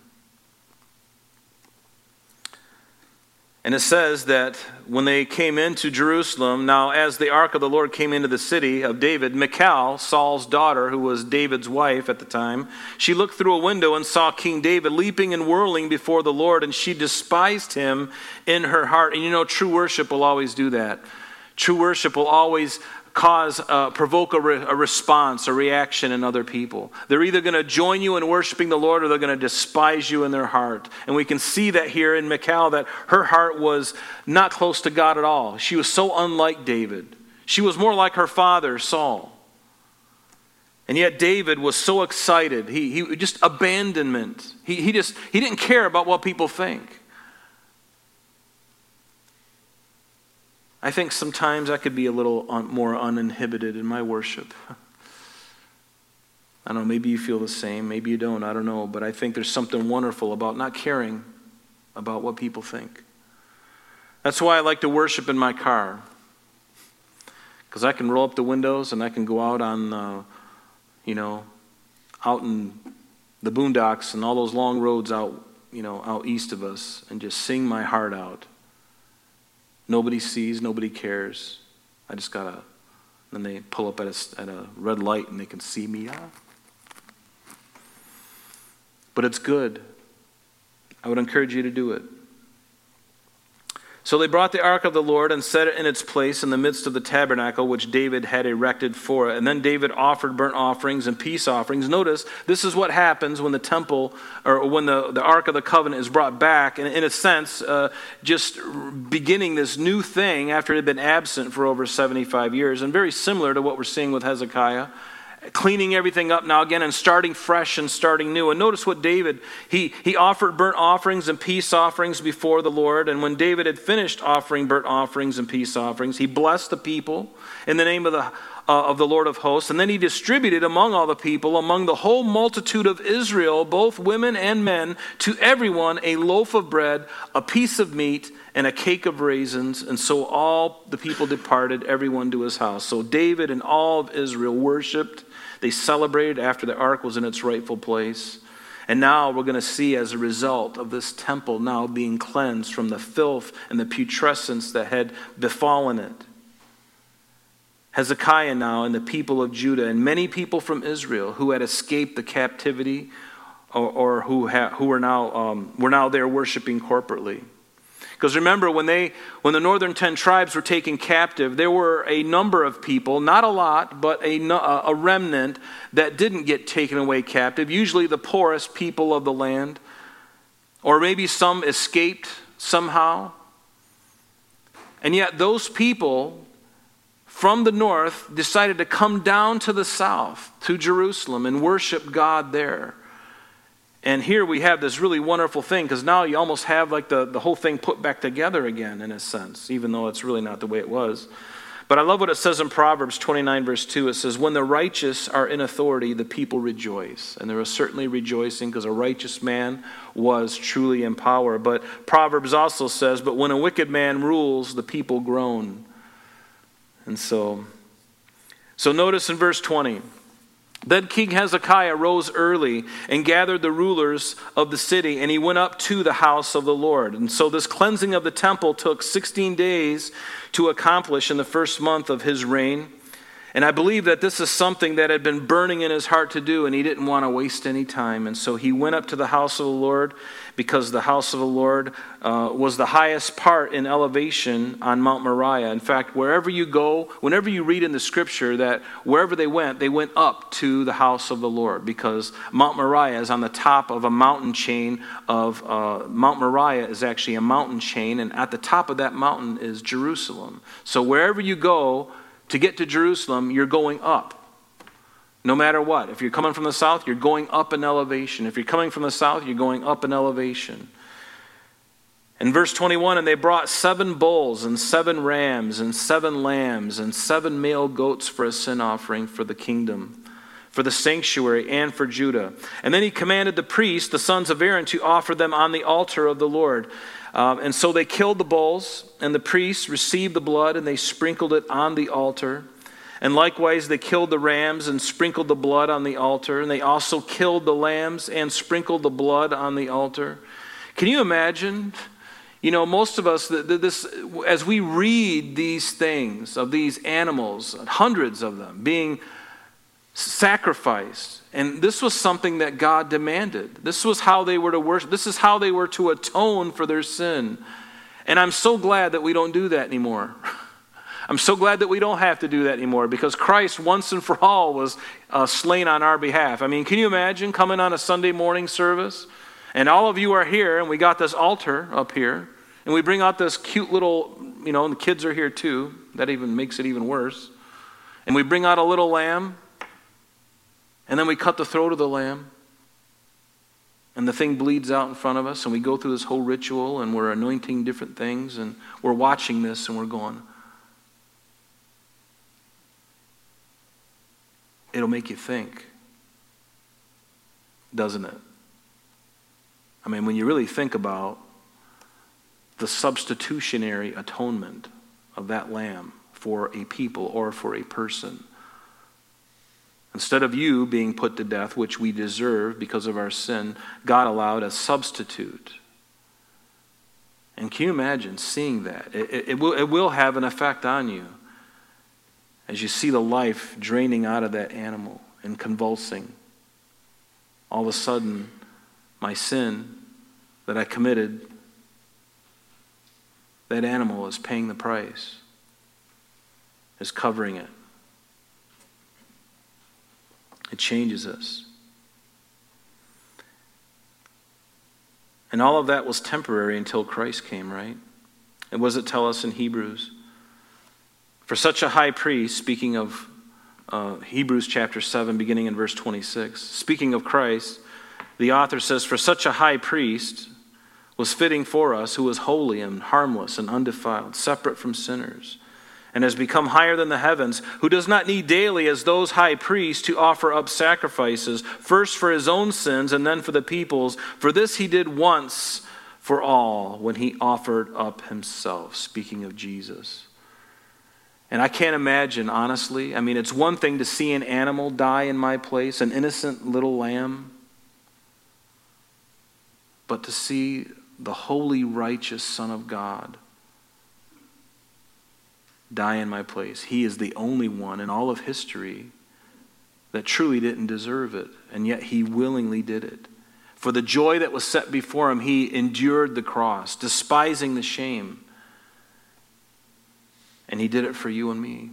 And it says that when they came into Jerusalem, now as the ark of the Lord came into the city of David, Michal, Saul's daughter, who was David's wife at the time, she looked through a window and saw King David leaping and whirling before the Lord, and she despised him in her heart. And true worship will always do that. True worship will always provoke a response, a reaction in other people. They're either going to join you in worshiping the Lord, or they're going to despise you in their heart. And we can see that here in Michal, that her heart was not close to God at all. She was so unlike David. She was more like her father, Saul. And yet David was so excited. He just abandonment. He didn't care about what people think. I think sometimes I could be a little more uninhibited in my worship. I don't know, maybe you feel the same, maybe you don't, I don't know. But I think there's something wonderful about not caring about what people think. That's why I like to worship in my car. Because I can roll up the windows and I can go out on, out in the boondocks and all those long roads out east of us, and just sing my heart out. Nobody sees, nobody cares. I just gotta. Then they pull up at a red light and they can see me. But it's good. I would encourage you to do it. So they brought the ark of the Lord and set it in its place in the midst of the tabernacle which David had erected for it. And then David offered burnt offerings and peace offerings. Notice, this is what happens when the temple, or when the ark of the covenant is brought back. And in a sense, just beginning this new thing after it had been absent for over 75 years. And very similar to what we're seeing with Hezekiah cleaning everything up now again and starting fresh and starting new. And notice what David, he offered burnt offerings and peace offerings before the Lord. And when David had finished offering burnt offerings and peace offerings, he blessed the people in the name of the Lord of hosts. And then he distributed among all the people, among the whole multitude of Israel, both women and men, to everyone a loaf of bread, a piece of meat, and a cake of raisins. And so all the people departed, everyone to his house. So David and all of Israel worshiped. They celebrated after the ark was in its rightful place. And now we're going to see, as a result of this temple now being cleansed from the filth and the putrescence that had befallen it, Hezekiah now and the people of Judah and many people from Israel who had escaped the captivity or who were now there worshiping corporately. Because remember, when the northern 10 tribes were taken captive, there were a number of people, not a lot, but a remnant that didn't get taken away captive, usually the poorest people of the land. Or maybe some escaped somehow. And yet those people from the north decided to come down to the south, to Jerusalem, and worship God there. And here we have this really wonderful thing, because now you almost have like the whole thing put back together again, in a sense, even though it's really not the way it was. But I love what it says in Proverbs 29, verse 2. It says, when the righteous are in authority, the people rejoice. And there was certainly rejoicing, because a righteous man was truly in power. But Proverbs also says, but when a wicked man rules, the people groan. And so notice in verse 20. Then King Hezekiah rose early and gathered the rulers of the city, and he went up to the house of the Lord. And so this cleansing of the temple took 16 days to accomplish in the first month of his reign. And I believe that this is something that had been burning in his heart to do, and he didn't want to waste any time. And so he went up to the house of the Lord, because the house of the Lord was the highest part in elevation on Mount Moriah. In fact, wherever you go, whenever you read in the scripture that wherever they went up to the house of the Lord, because Mount Moriah is on the top of a mountain chain of, Mount Moriah is actually a mountain chain, and at the top of that mountain is Jerusalem. So wherever you go to get to Jerusalem, you're going up. No matter what. If you're coming from the south, you're going up in elevation. If you're coming from the south, you're going up in elevation. In verse 21, and they brought 7 bulls and 7 rams and 7 lambs and 7 male goats for a sin offering for the kingdom, for the sanctuary, and for Judah. And then he commanded the priests, the sons of Aaron, to offer them on the altar of the Lord. And so they killed the bulls, and the priests received the blood, and they sprinkled it on the altar. And likewise they killed the rams and sprinkled the blood on the altar. And they also killed the lambs and sprinkled the blood on the altar. Can you imagine? You know, most of us, as we read these things of these animals, hundreds of them being sacrificed, and this was something that God demanded. This was how they were to worship. This is how they were to atone for their sin. And I'm so glad that we don't do that anymore. I'm so glad that we don't have to do that anymore, because Christ once and for all was slain on our behalf. I mean, can you imagine coming on a Sunday morning service, and all of you are here, and we got this altar up here, and we bring out this cute little, and the kids are here too. That even makes it even worse. And we bring out a little lamb, and then we cut the throat of the lamb, and the thing bleeds out in front of us, and we go through this whole ritual, and we're anointing different things, and we're watching this, and we're going, it'll make you think, doesn't it? I mean, when you really think about the substitutionary atonement of that lamb for a people or for a person, instead of you being put to death, which we deserve because of our sin, God allowed a substitute. And can you imagine seeing that? It will have an effect on you as you see the life draining out of that animal and convulsing. All of a sudden, my sin that I committed, that animal is paying the price, is covering it. It changes us. And all of that was temporary until Christ came, right? And what does it tell us in Hebrews? For such a high priest, speaking of Hebrews chapter 7, beginning in verse 26. Speaking of Christ, the author says, "For such a high priest was fitting for us, who was holy and harmless and undefiled, separate from sinners, and has become higher than the heavens, who does not need daily, as those high priests, to offer up sacrifices, first for his own sins and then for the people's. For this he did once for all, when he offered up himself." Speaking of Jesus. And I can't imagine, honestly, I mean, it's one thing to see an animal die in my place, an innocent little lamb, but to see the holy, righteous Son of God die in my place. He is the only one in all of history that truly didn't deserve it, and yet he willingly did it. For the joy that was set before him, he endured the cross, despising the shame. And he did it for you and me.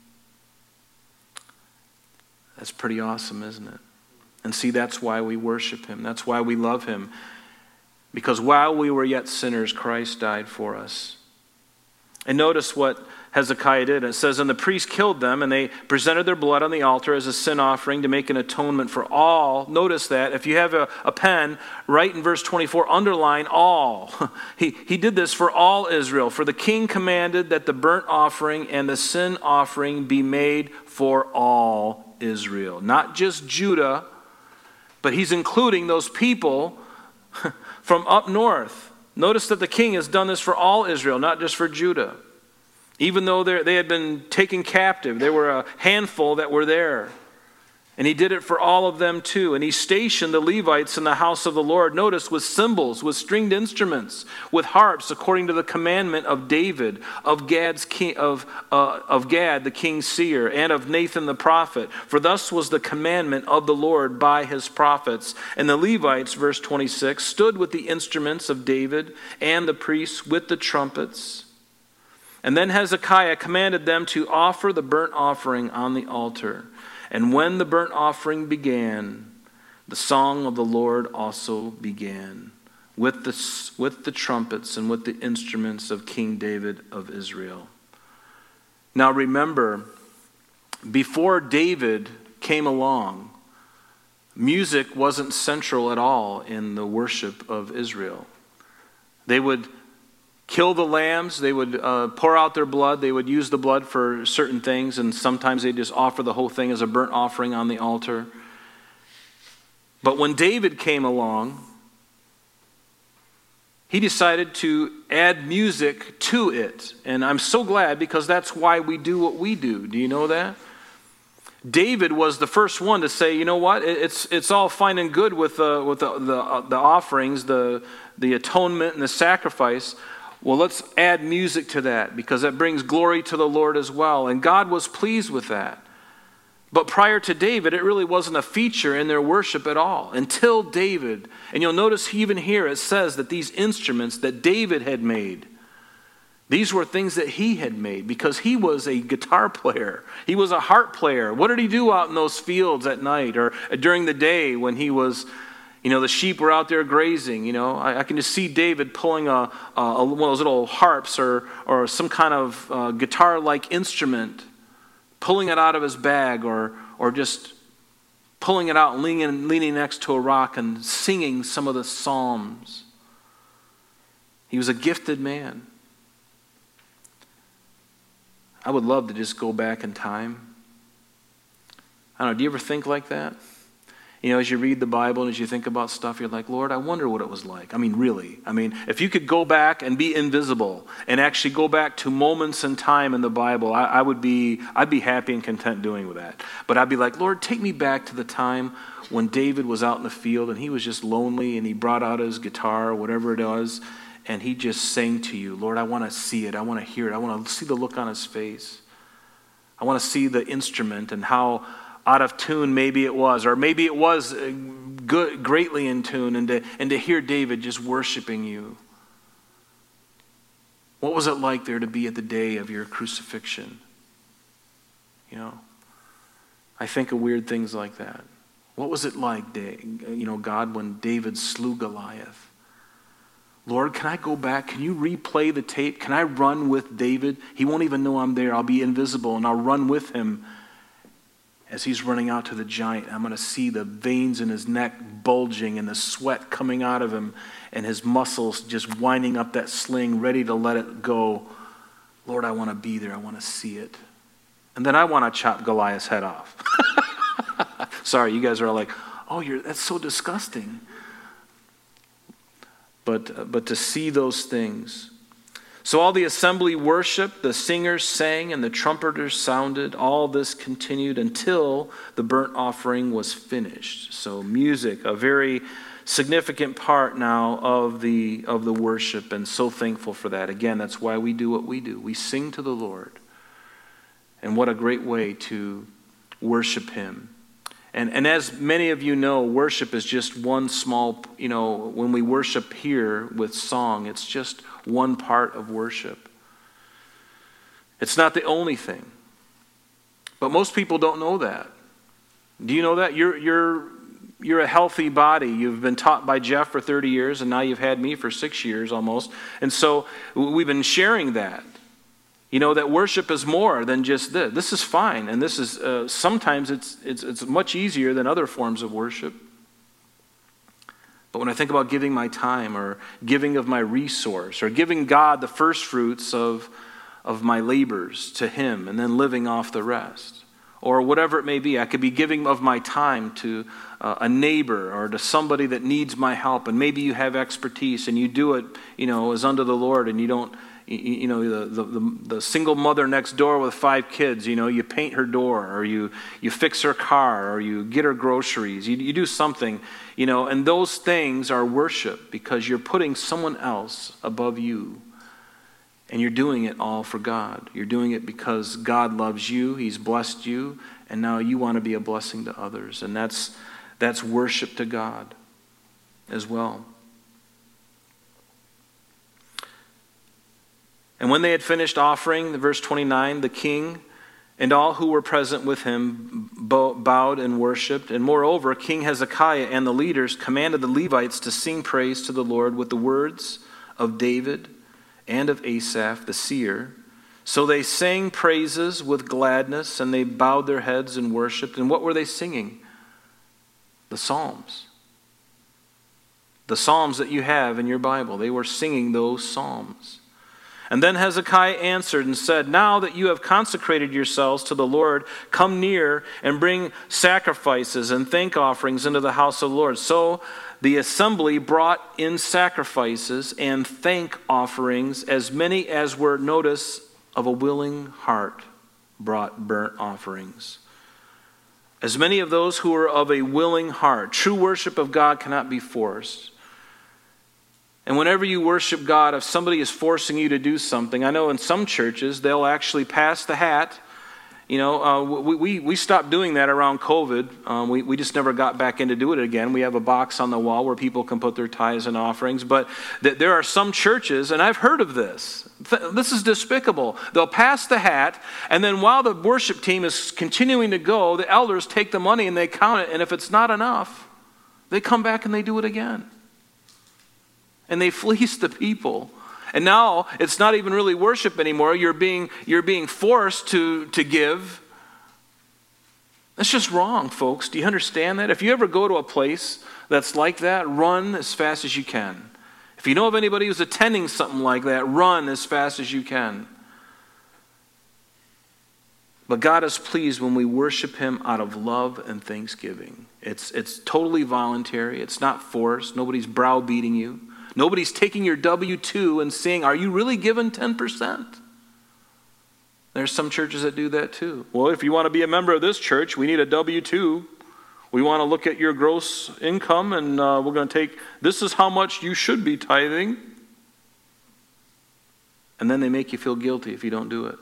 That's pretty awesome, isn't it? And see, that's why we worship him. That's why we love him. Because while we were yet sinners, Christ died for us. And notice what Hezekiah did. It says, "And the priest killed them, and they presented their blood on the altar as a sin offering to make an atonement for all." Notice that. If you have a pen, write in verse 24, underline all. He did this for all Israel. "For the king commanded that the burnt offering and the sin offering be made for all Israel." Not just Judah, but he's including those people from up north. Notice that the king has done this for all Israel, not just for Judah. Even though they had been taken captive, there were a handful that were there. And he did it for all of them too. And he stationed the Levites in the house of the Lord, notice, with cymbals, with stringed instruments, with harps, according to the commandment of David, of Gad the king's seer, and of Nathan the prophet. For thus was the commandment of the Lord by his prophets. And the Levites, verse 26, stood with the instruments of David, and the priests with the trumpets. And then Hezekiah commanded them to offer the burnt offering on the altar. And when the burnt offering began, the song of the Lord also began, with the trumpets and with the instruments of King David of Israel. Now remember, before David came along, music wasn't central at all in the worship of Israel. They would kill the lambs, they would pour out their blood, they would use the blood for certain things, and sometimes they just offer the whole thing as a burnt offering on the altar. But when David came along, he decided to add music to it. And I'm so glad, because that's why we do what we do. Do you know that? David was the first one to say, you know what, it's all fine and good with the offerings, the atonement and the sacrifice. Well, let's add music to that, because that brings glory to the Lord as well. And God was pleased with that. But prior to David, it really wasn't a feature in their worship at all, until David. And you'll notice even here it says that these instruments that David had made, these were things that he had made, because he was a guitar player. He was a harp player. What did he do out in those fields at night or during the day when he was... the sheep were out there grazing. I can just see David pulling one of those little harps or some kind of guitar-like instrument, pulling it out of his bag, or just pulling it out and leaning next to a rock and singing some of the psalms. He was a gifted man. I would love to just go back in time. I don't know, do you ever think like that? As you read the Bible and as you think about stuff, you're like, Lord, I wonder what it was like. I mean, really. If you could go back and be invisible and actually go back to moments in time in the Bible, I'd be happy and content doing with that. But I'd be like, Lord, take me back to the time when David was out in the field and he was just lonely and he brought out his guitar or whatever it was, and he just sang to you. Lord, I want to see it. I want to hear it. I want to see the look on his face. I want to see the instrument and how out of tune maybe it was, or maybe it was greatly in tune, and to hear David just worshiping you. What was it like there to be at the day of your crucifixion? I think of weird things like that. What was it like, God, when David slew Goliath? Lord, can I go back? Can you replay the tape? Can I run with David? He won't even know I'm there. I'll be invisible, and I'll run with him. as he's running out to the giant. I'm going to see the veins in his neck bulging and the sweat coming out of him and his muscles just winding up that sling, ready to let it go. Lord, I want to be there. I want to see it. And then I want to chop Goliath's head off. Sorry, you guys are all like, oh, that's so disgusting. But to see those things. So all the assembly worshiped, the singers sang, and the trumpeters sounded. All this continued until the burnt offering was finished. So music, a very significant part now of the worship, and so thankful for that. Again, that's why we do what we do. We sing to the Lord. And what a great way to worship him. And as many of you know, worship is just one small, when we worship here with song, it's just one part of worship. It's not the only thing. But most people don't know that. Do you know that? You're a healthy body. You've been taught by Jeff for 30 years, and now you've had me for 6 years almost. And so we've been sharing that. That worship is more than just this. This is fine, and this is sometimes it's much easier than other forms of worship. But when I think about giving my time, or giving of my resource, or giving God the first fruits of my labors to him, and then living off the rest, or whatever it may be, I could be giving of my time to a neighbor or to somebody that needs my help, and maybe you have expertise and you do it, as unto the Lord, and you don't. The single mother next door with 5 kids, you paint her door, or you fix her car, or you get her groceries. You do something, and those things are worship because you're putting someone else above you. And you're doing it all for God. You're doing it because God loves you, he's blessed you, and now you want to be a blessing to others. And that's worship to God as well. And when they had finished offering, verse 29, the king and all who were present with him bowed and worshipped. And moreover, King Hezekiah and the leaders commanded the Levites to sing praise to the Lord with the words of David and of Asaph the seer. So they sang praises with gladness, and they bowed their heads and worshipped. And what were they singing? The Psalms. The Psalms that you have in your Bible. They were singing those Psalms. And then Hezekiah answered and said, now that you have consecrated yourselves to the Lord, come near and bring sacrifices and thank offerings into the house of the Lord. So the assembly brought in sacrifices and thank offerings, as many as were, notice, of a willing heart brought burnt offerings. As many of those who were of a willing heart. True worship of God cannot be forced. And whenever you worship God, if somebody is forcing you to do something, I know in some churches they'll actually pass the hat. We stopped doing that around COVID. We just never got back into doing it again. We have a box on the wall where people can put their tithes and offerings. But there are some churches, and I've heard of this. This is despicable. They'll pass the hat, and then while the worship team is continuing to go, the elders take the money and they count it. And if it's not enough, they come back and they do it again. And they fleece the people. And now it's not even really worship anymore. You're being forced to give. That's just wrong, folks. Do you understand that? If you ever go to a place that's like that, run as fast as you can. If you know of anybody who's attending something like that, run as fast as you can. But God is pleased when we worship him out of love and thanksgiving. It's totally voluntary. It's not forced. Nobody's browbeating you. Nobody's taking your W-2 and saying, are you really giving 10%? There's some churches that do that too. Well, if you want to be a member of this church, we need a W-2. We want to look at your gross income, and we're going to take, this is how much you should be tithing. And then they make you feel guilty if you don't do it.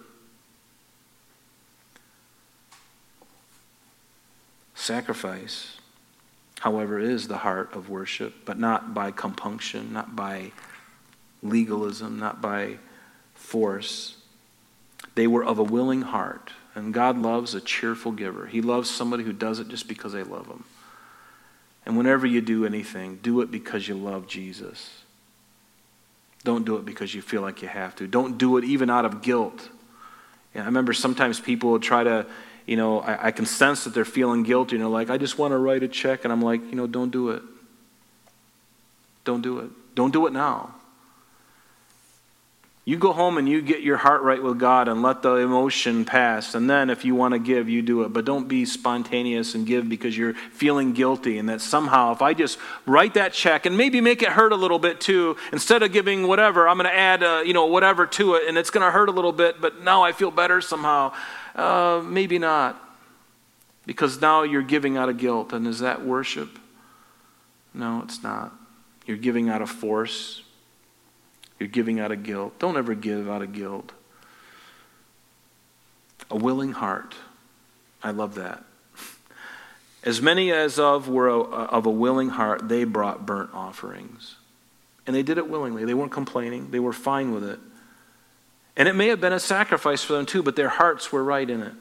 Sacrifice, however, is the heart of worship, but not by compunction, not by legalism, not by force. They were of a willing heart, and God loves a cheerful giver. He loves somebody who does it just because they love him. And whenever you do anything, do it because you love Jesus. Don't do it because you feel like you have to. Don't do it even out of guilt. I remember sometimes people would try to, I can sense that they're feeling guilty, and they're like, I just want to write a check. And I'm like, don't do it. Don't do it. Don't do it now. You go home and you get your heart right with God and let the emotion pass. And then if you want to give, you do it. But don't be spontaneous and give because you're feeling guilty. And that somehow if I just write that check and maybe make it hurt a little bit too, instead of giving whatever, I'm going to add whatever to it. And it's going to hurt a little bit, but now I feel better somehow. Maybe not. Because now you're giving out of guilt. And is that worship? No, it's not. You're giving out of force. You're giving out of guilt. Don't ever give out of guilt. A willing heart. I love that. As many as were of a willing heart, they brought burnt offerings. And they did it willingly. They weren't complaining. They were fine with it. And it may have been a sacrifice for them too, but their hearts were right in it.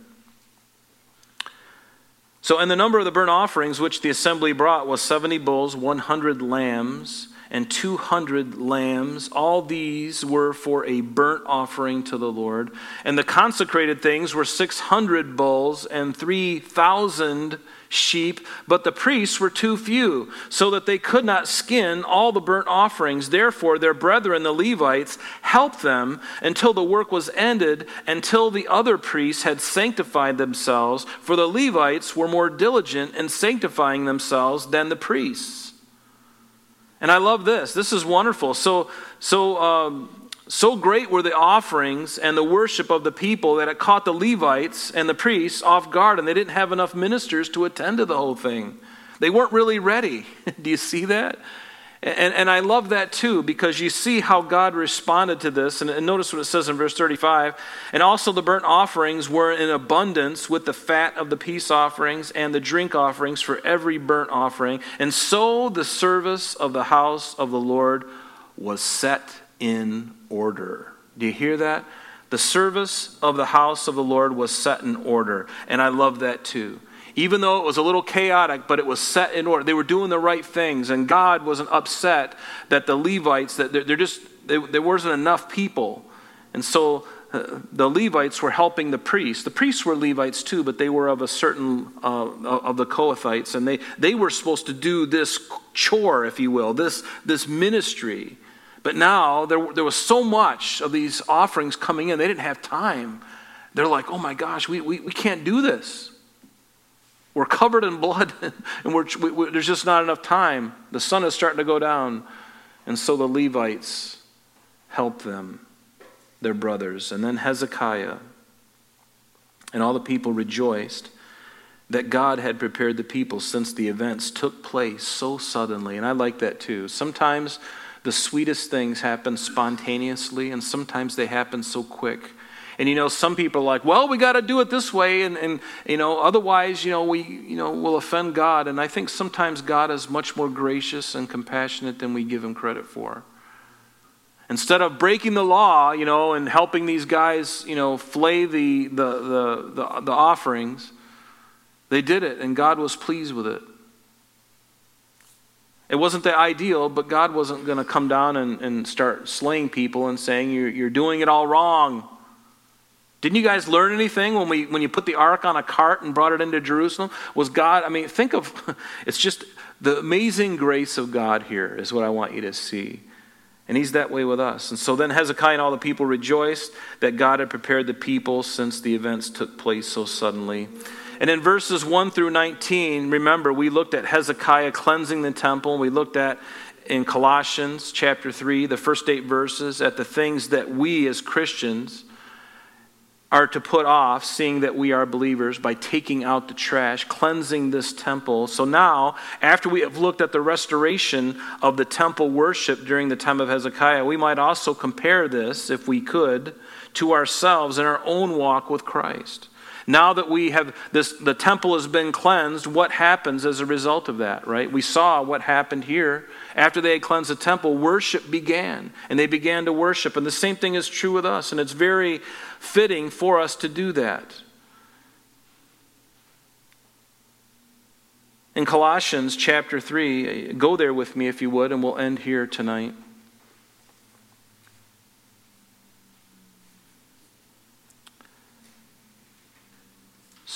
So, and the number of the burnt offerings which the assembly brought was 70 bulls, 100 lambs, and 200 lambs. All these were for a burnt offering to the Lord. And the consecrated things were 600 bulls and 3,000 sheep, but the priests were too few, so that they could not skin all the burnt offerings. Therefore, their brethren, the Levites, helped them until the work was ended, until the other priests had sanctified themselves, for the Levites were more diligent in sanctifying themselves than the priests. And I love this. This is wonderful. So great were the offerings and the worship of the people that it caught the Levites and the priests off guard, and they didn't have enough ministers to attend to the whole thing. They weren't really ready. Do you see that? And I love that too, because you see how God responded to this. And notice what it says in verse 35. And also the burnt offerings were in abundance with the fat of the peace offerings and the drink offerings for every burnt offering. And so the service of the house of the Lord was set in order. Do you hear that? The service of the house of the Lord was set in order. And I love that too. Even though it was a little chaotic, but it was set in order. They were doing the right things, and God wasn't upset that the Levites, that there wasn't enough people. And so the Levites were helping the priests. The priests were Levites too, but they were of a certain, of the Kohathites, and they were supposed to do this chore, if you will, this ministry. But now there was so much of these offerings coming in, they didn't have time. They're like, oh my gosh, we can't do this. We're covered in blood, and there's just not enough time. The sun is starting to go down. And so the Levites helped them, their brothers. And then Hezekiah and all the people rejoiced that God had prepared the people, since the events took place so suddenly. And I like that too. Sometimes the sweetest things happen spontaneously, and sometimes they happen so quick. And some people are like, well, we got to do it this way, and otherwise, we'll offend God. And I think sometimes God is much more gracious and compassionate than we give him credit for. Instead of breaking the law, and helping these guys, flay the offerings, they did it, and God was pleased with it. It wasn't the ideal, but God wasn't going to come down and start slaying people and saying, you're doing it all wrong. Didn't you guys learn anything when you put the ark on a cart and brought it into Jerusalem? Was God, think of, it's just the amazing grace of God here is what I want you to see. And he's that way with us. And so then Hezekiah and all the people rejoiced that God had prepared the people, since the events took place so suddenly. And in verses 1 through 19, remember, we looked at Hezekiah cleansing the temple. We looked at, in Colossians chapter 3, the first 8 verses, at the things that we as Christians are to put off, seeing that we are believers, by taking out the trash, cleansing this temple. So now, after we have looked at the restoration of the temple worship during the time of Hezekiah, we might also compare this, if we could, to ourselves in our own walk with Christ. Now that we have the temple has been cleansed, what happens as a result of that, right? We saw what happened here. After they had cleansed the temple, worship began, and they began to worship. And the same thing is true with us, and it's very fitting for us to do that. In Colossians chapter 3, go there with me if you would, and we'll end here tonight.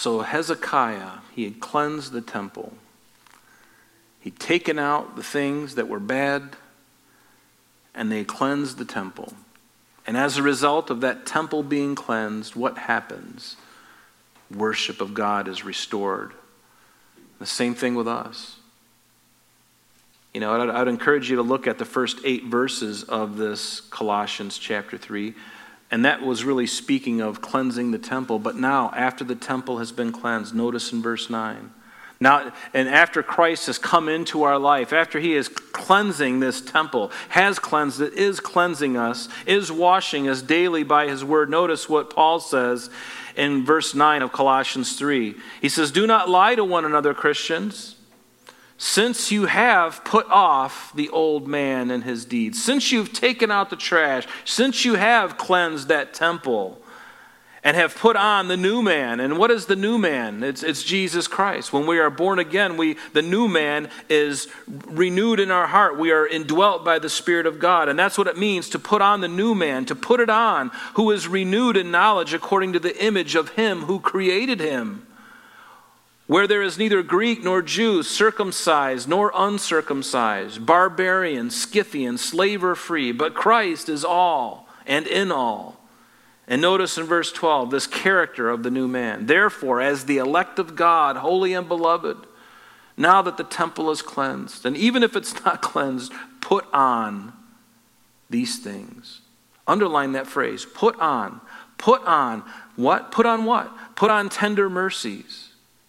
So Hezekiah, he had cleansed the temple. He'd taken out the things that were bad, and they cleansed the temple. And as a result of that temple being cleansed, what happens? Worship of God is restored. The same thing with us. You know, I'd encourage you to look at the first 8 verses of this Colossians chapter 3. And that was really speaking of cleansing the temple. But now, after the temple has been cleansed, notice in verse 9. Now, and after Christ has come into our life, after he is cleansing this temple, has cleansed it, is cleansing us, is washing us daily by his word. Notice what Paul says in verse 9 of Colossians 3. He says, "Do not lie to one another, Christians, since you have put off the old man and his deeds, since you've taken out the trash, since you have cleansed that temple, and have put on the new man." And what is the new man? It's Jesus Christ. When we are born again, the new man is renewed in our heart. We are indwelt by the Spirit of God. And that's what it means to put on the new man, to put it on, who is renewed in knowledge according to the image of him who created him. Where there is neither Greek nor Jew, circumcised nor uncircumcised, barbarian, Scythian, slave or free, but Christ is all and in all. And notice in verse 12, this character of the new man. "Therefore, as the elect of God, holy and beloved, now that the temple is cleansed," and even if it's not cleansed, "put on these things." Underline that phrase, put on. Put on what? Put on what? Put on tender mercies.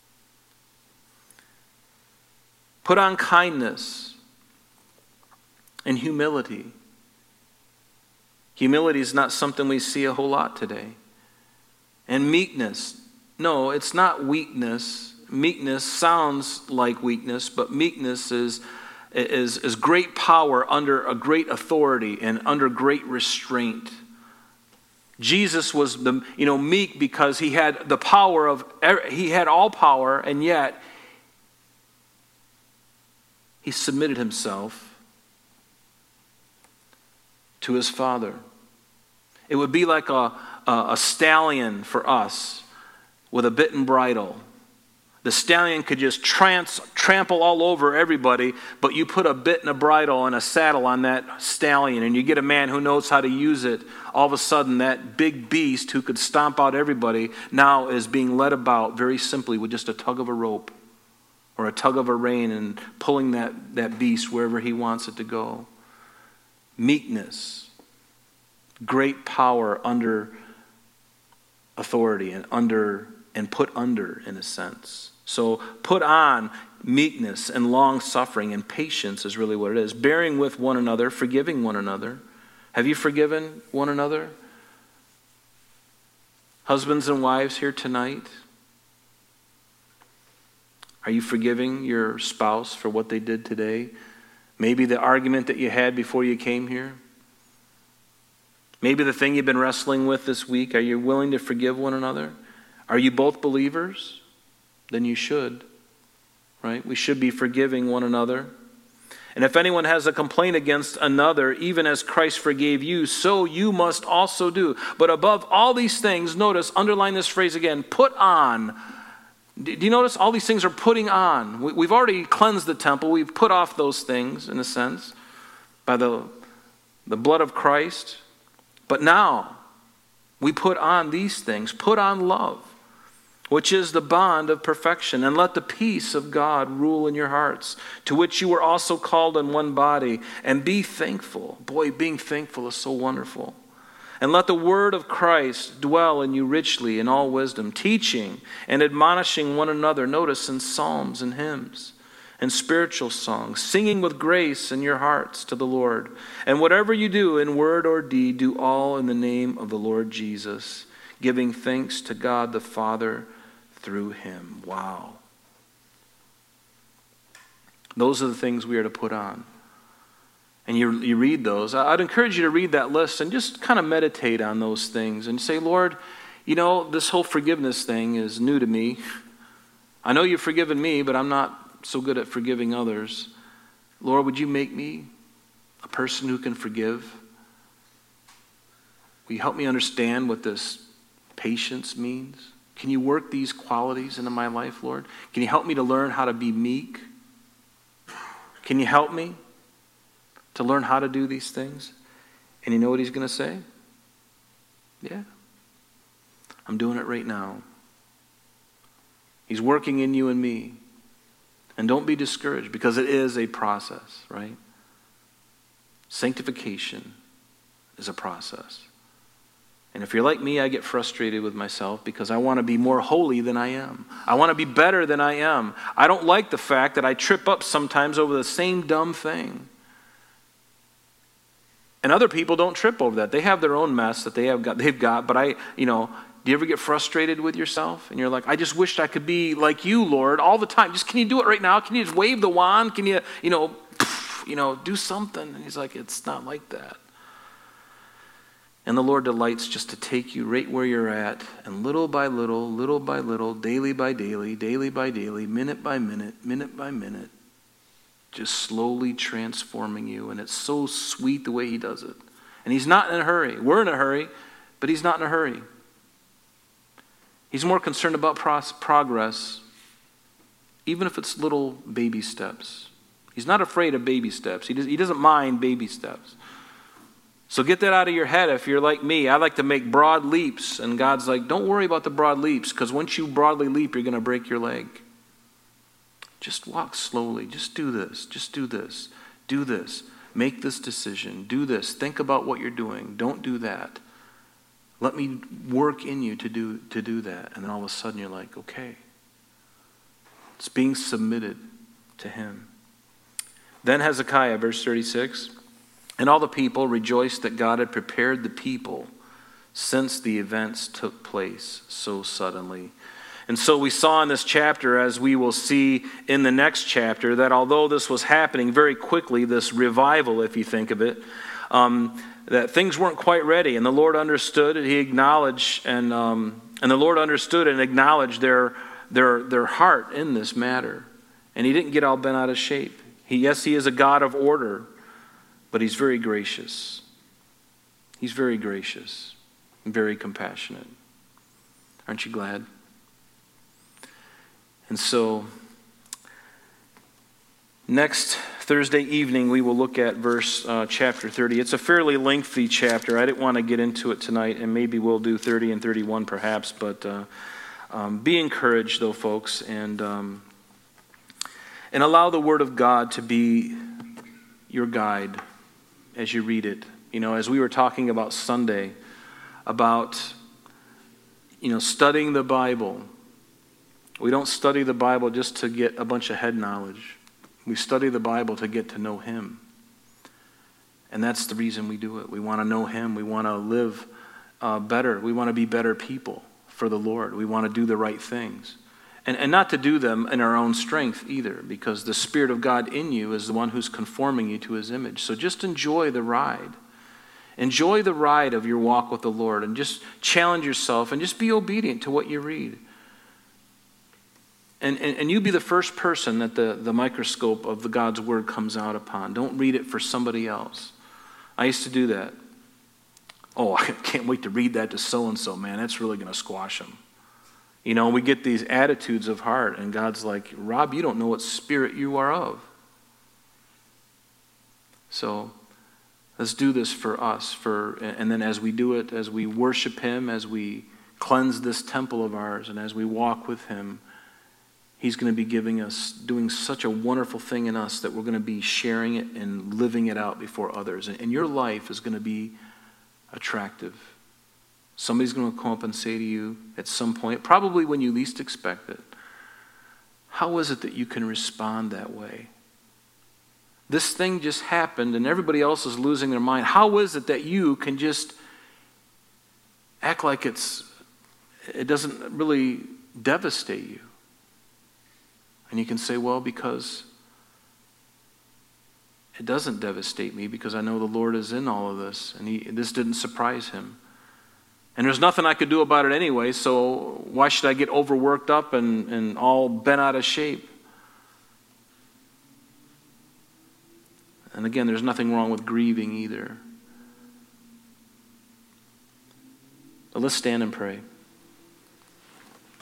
Put on kindness and humility. Humility is not something we see a whole lot today. And meekness. No, it's not weakness. Meekness sounds like weakness, but meekness is great power under a great authority and under great restraint. Jesus was meek because he had the power he had all power, and yet he submitted himself to his Father. It would be like a stallion for us with a bit and bridle. The stallion could just trample all over everybody, but you put a bit and a bridle and a saddle on that stallion, and you get a man who knows how to use it. All of a sudden, that big beast who could stomp out everybody now is being led about very simply with just a tug of a rope or a tug of a rein and pulling that beast wherever he wants it to go. Meekness, great power under authority and put under, in a sense. So put on meekness and long suffering and patience is really what it is. Bearing with one another, forgiving one another. Have you forgiven one another? Husbands and wives here tonight, are you forgiving your spouse for what they did today? Maybe the argument that you had before you came here. Maybe the thing you've been wrestling with this week. Are you willing to forgive one another? Are you both believers? Then you should, right? We should be forgiving one another. And if anyone has a complaint against another, even as Christ forgave you, so you must also do. But above all these things, notice, underline this phrase again, put on. Do you notice all these things are putting on? We've already cleansed the temple. We've put off those things, in a sense, by the blood of Christ. But now, we put on these things. Put on love, which is the bond of perfection. And let the peace of God rule in your hearts, to which you were also called in one body. And be thankful. Boy, being thankful is so wonderful. And let the word of Christ dwell in you richly in all wisdom, teaching and admonishing one another, notice, in psalms and hymns and spiritual songs, singing with grace in your hearts to the Lord. And whatever you do in word or deed, do all in the name of the Lord Jesus, giving thanks to God the Father through him. Wow. Those are the things we are to put on. And you read those. I'd encourage you to read that list and just kind of meditate on those things and say, Lord, this whole forgiveness thing is new to me. I know you've forgiven me, but I'm not so good at forgiving others. Lord, would you make me a person who can forgive? Will you help me understand what this patience means? Can you work these qualities into my life, Lord? Can you help me to learn how to be meek? Can you help me to learn how to do these things? And you know what he's going to say? Yeah. I'm doing it right now. He's working in you and me. And don't be discouraged, because it is a process, right? Sanctification is a process. And if you're like me, I get frustrated with myself because I want to be more holy than I am. I want to be better than I am. I don't like the fact that I trip up sometimes over the same dumb thing. And other people don't trip over that. They have their own mess that they've got. But do you ever get frustrated with yourself? And you're like, I just wished I could be like you, Lord, all the time. Just, can you do it right now? Can you just wave the wand? Can you, do something? And he's like, it's not like that. And the Lord delights just to take you right where you're at, and little by little, daily by daily, minute by minute, just slowly transforming you. And it's so sweet the way he does it. And he's not in a hurry. We're in a hurry, but he's not in a hurry. He's more concerned about progress, even if it's little baby steps. He's not afraid of baby steps. He doesn't mind baby steps. So get that out of your head if you're like me. I like to make broad leaps, and God's like, don't worry about the broad leaps, because once you broadly leap, you're going to break your leg. Just walk slowly. Just do this. Just do this. Do this. Make this decision. Do this. Think about what you're doing. Don't do that. Let me work in you to do that. And then all of a sudden you're like, okay. It's being submitted to him. Then Hezekiah, verse 36, and all the people rejoiced that God had prepared the people since the events took place so suddenly. And so we saw in this chapter, as we will see in the next chapter, that although this was happening very quickly, this revival, if you think of it, that things weren't quite ready. And the Lord understood, and he acknowledged, and the Lord understood and acknowledged their heart in this matter. And he didn't get all bent out of shape. He is a God of order, but he's very gracious. He's very gracious and very compassionate. Aren't you glad? And so, next Thursday evening, we will look at chapter 30. It's a fairly lengthy chapter. I didn't want to get into it tonight, and maybe we'll do 30 and 31 perhaps. But be encouraged, though, folks, and allow the Word of God to be your guide as you read it. As we were talking about Sunday, about studying the Bible. We don't study the Bible just to get a bunch of head knowledge. We study the Bible to get to know him. And that's the reason we do it. We want to know him. We want to live better. We want to be better people for the Lord. We want to do the right things. And not to do them in our own strength either, because the Spirit of God in you is the one who's conforming you to his image. So just enjoy the ride. Enjoy the ride of your walk with the Lord, and just challenge yourself and just be obedient to what you read. And you be the first person that the microscope of the God's Word comes out upon. Don't read it for somebody else. I used to do that. Oh, I can't wait to read that to so-and-so, man. That's really going to squash them. We get these attitudes of heart, and God's like, Rob, you don't know what spirit you are of. So let's do this for us. And then as we do it, as we worship him, as we cleanse this temple of ours, and as we walk with him, he's going to be doing such a wonderful thing in us that we're going to be sharing it and living it out before others. And your life is going to be attractive. Somebody's going to come up and say to you at some point, probably when you least expect it, how is it that you can respond that way? This thing just happened and everybody else is losing their mind. How is it that you can just act like it doesn't really devastate you? And you can say, well, because it doesn't devastate me, because I know the Lord is in all of this, and this didn't surprise him. And there's nothing I could do about it anyway, so why should I get overworked up and all bent out of shape? And again, there's nothing wrong with grieving either. But let's stand and pray.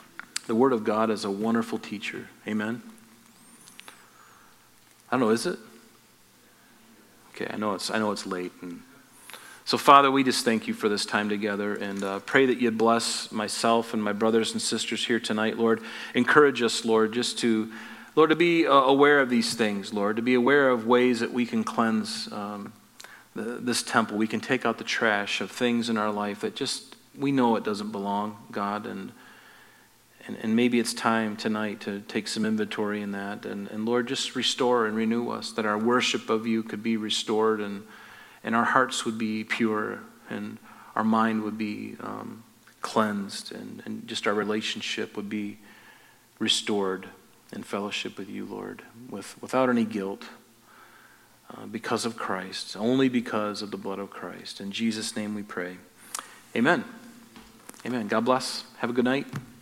The Word of God is a wonderful teacher. Amen? I don't know, is it? Okay, I know it's late. And so, Father, we just thank you for this time together, and pray that you'd bless myself and my brothers and sisters here tonight, Lord. Encourage us, Lord, to be aware of these things, Lord, to be aware of ways that we can cleanse this temple. We can take out the trash of things in our life that we know it doesn't belong, God, and maybe it's time tonight to take some inventory in that. And Lord, just restore and renew us, that our worship of you could be restored, and our hearts would be pure, and our mind would be cleansed, and just our relationship would be restored in fellowship with you, Lord, without any guilt, because of Christ, only because of the blood of Christ. In Jesus' name we pray. Amen. Amen. God bless. Have a good night.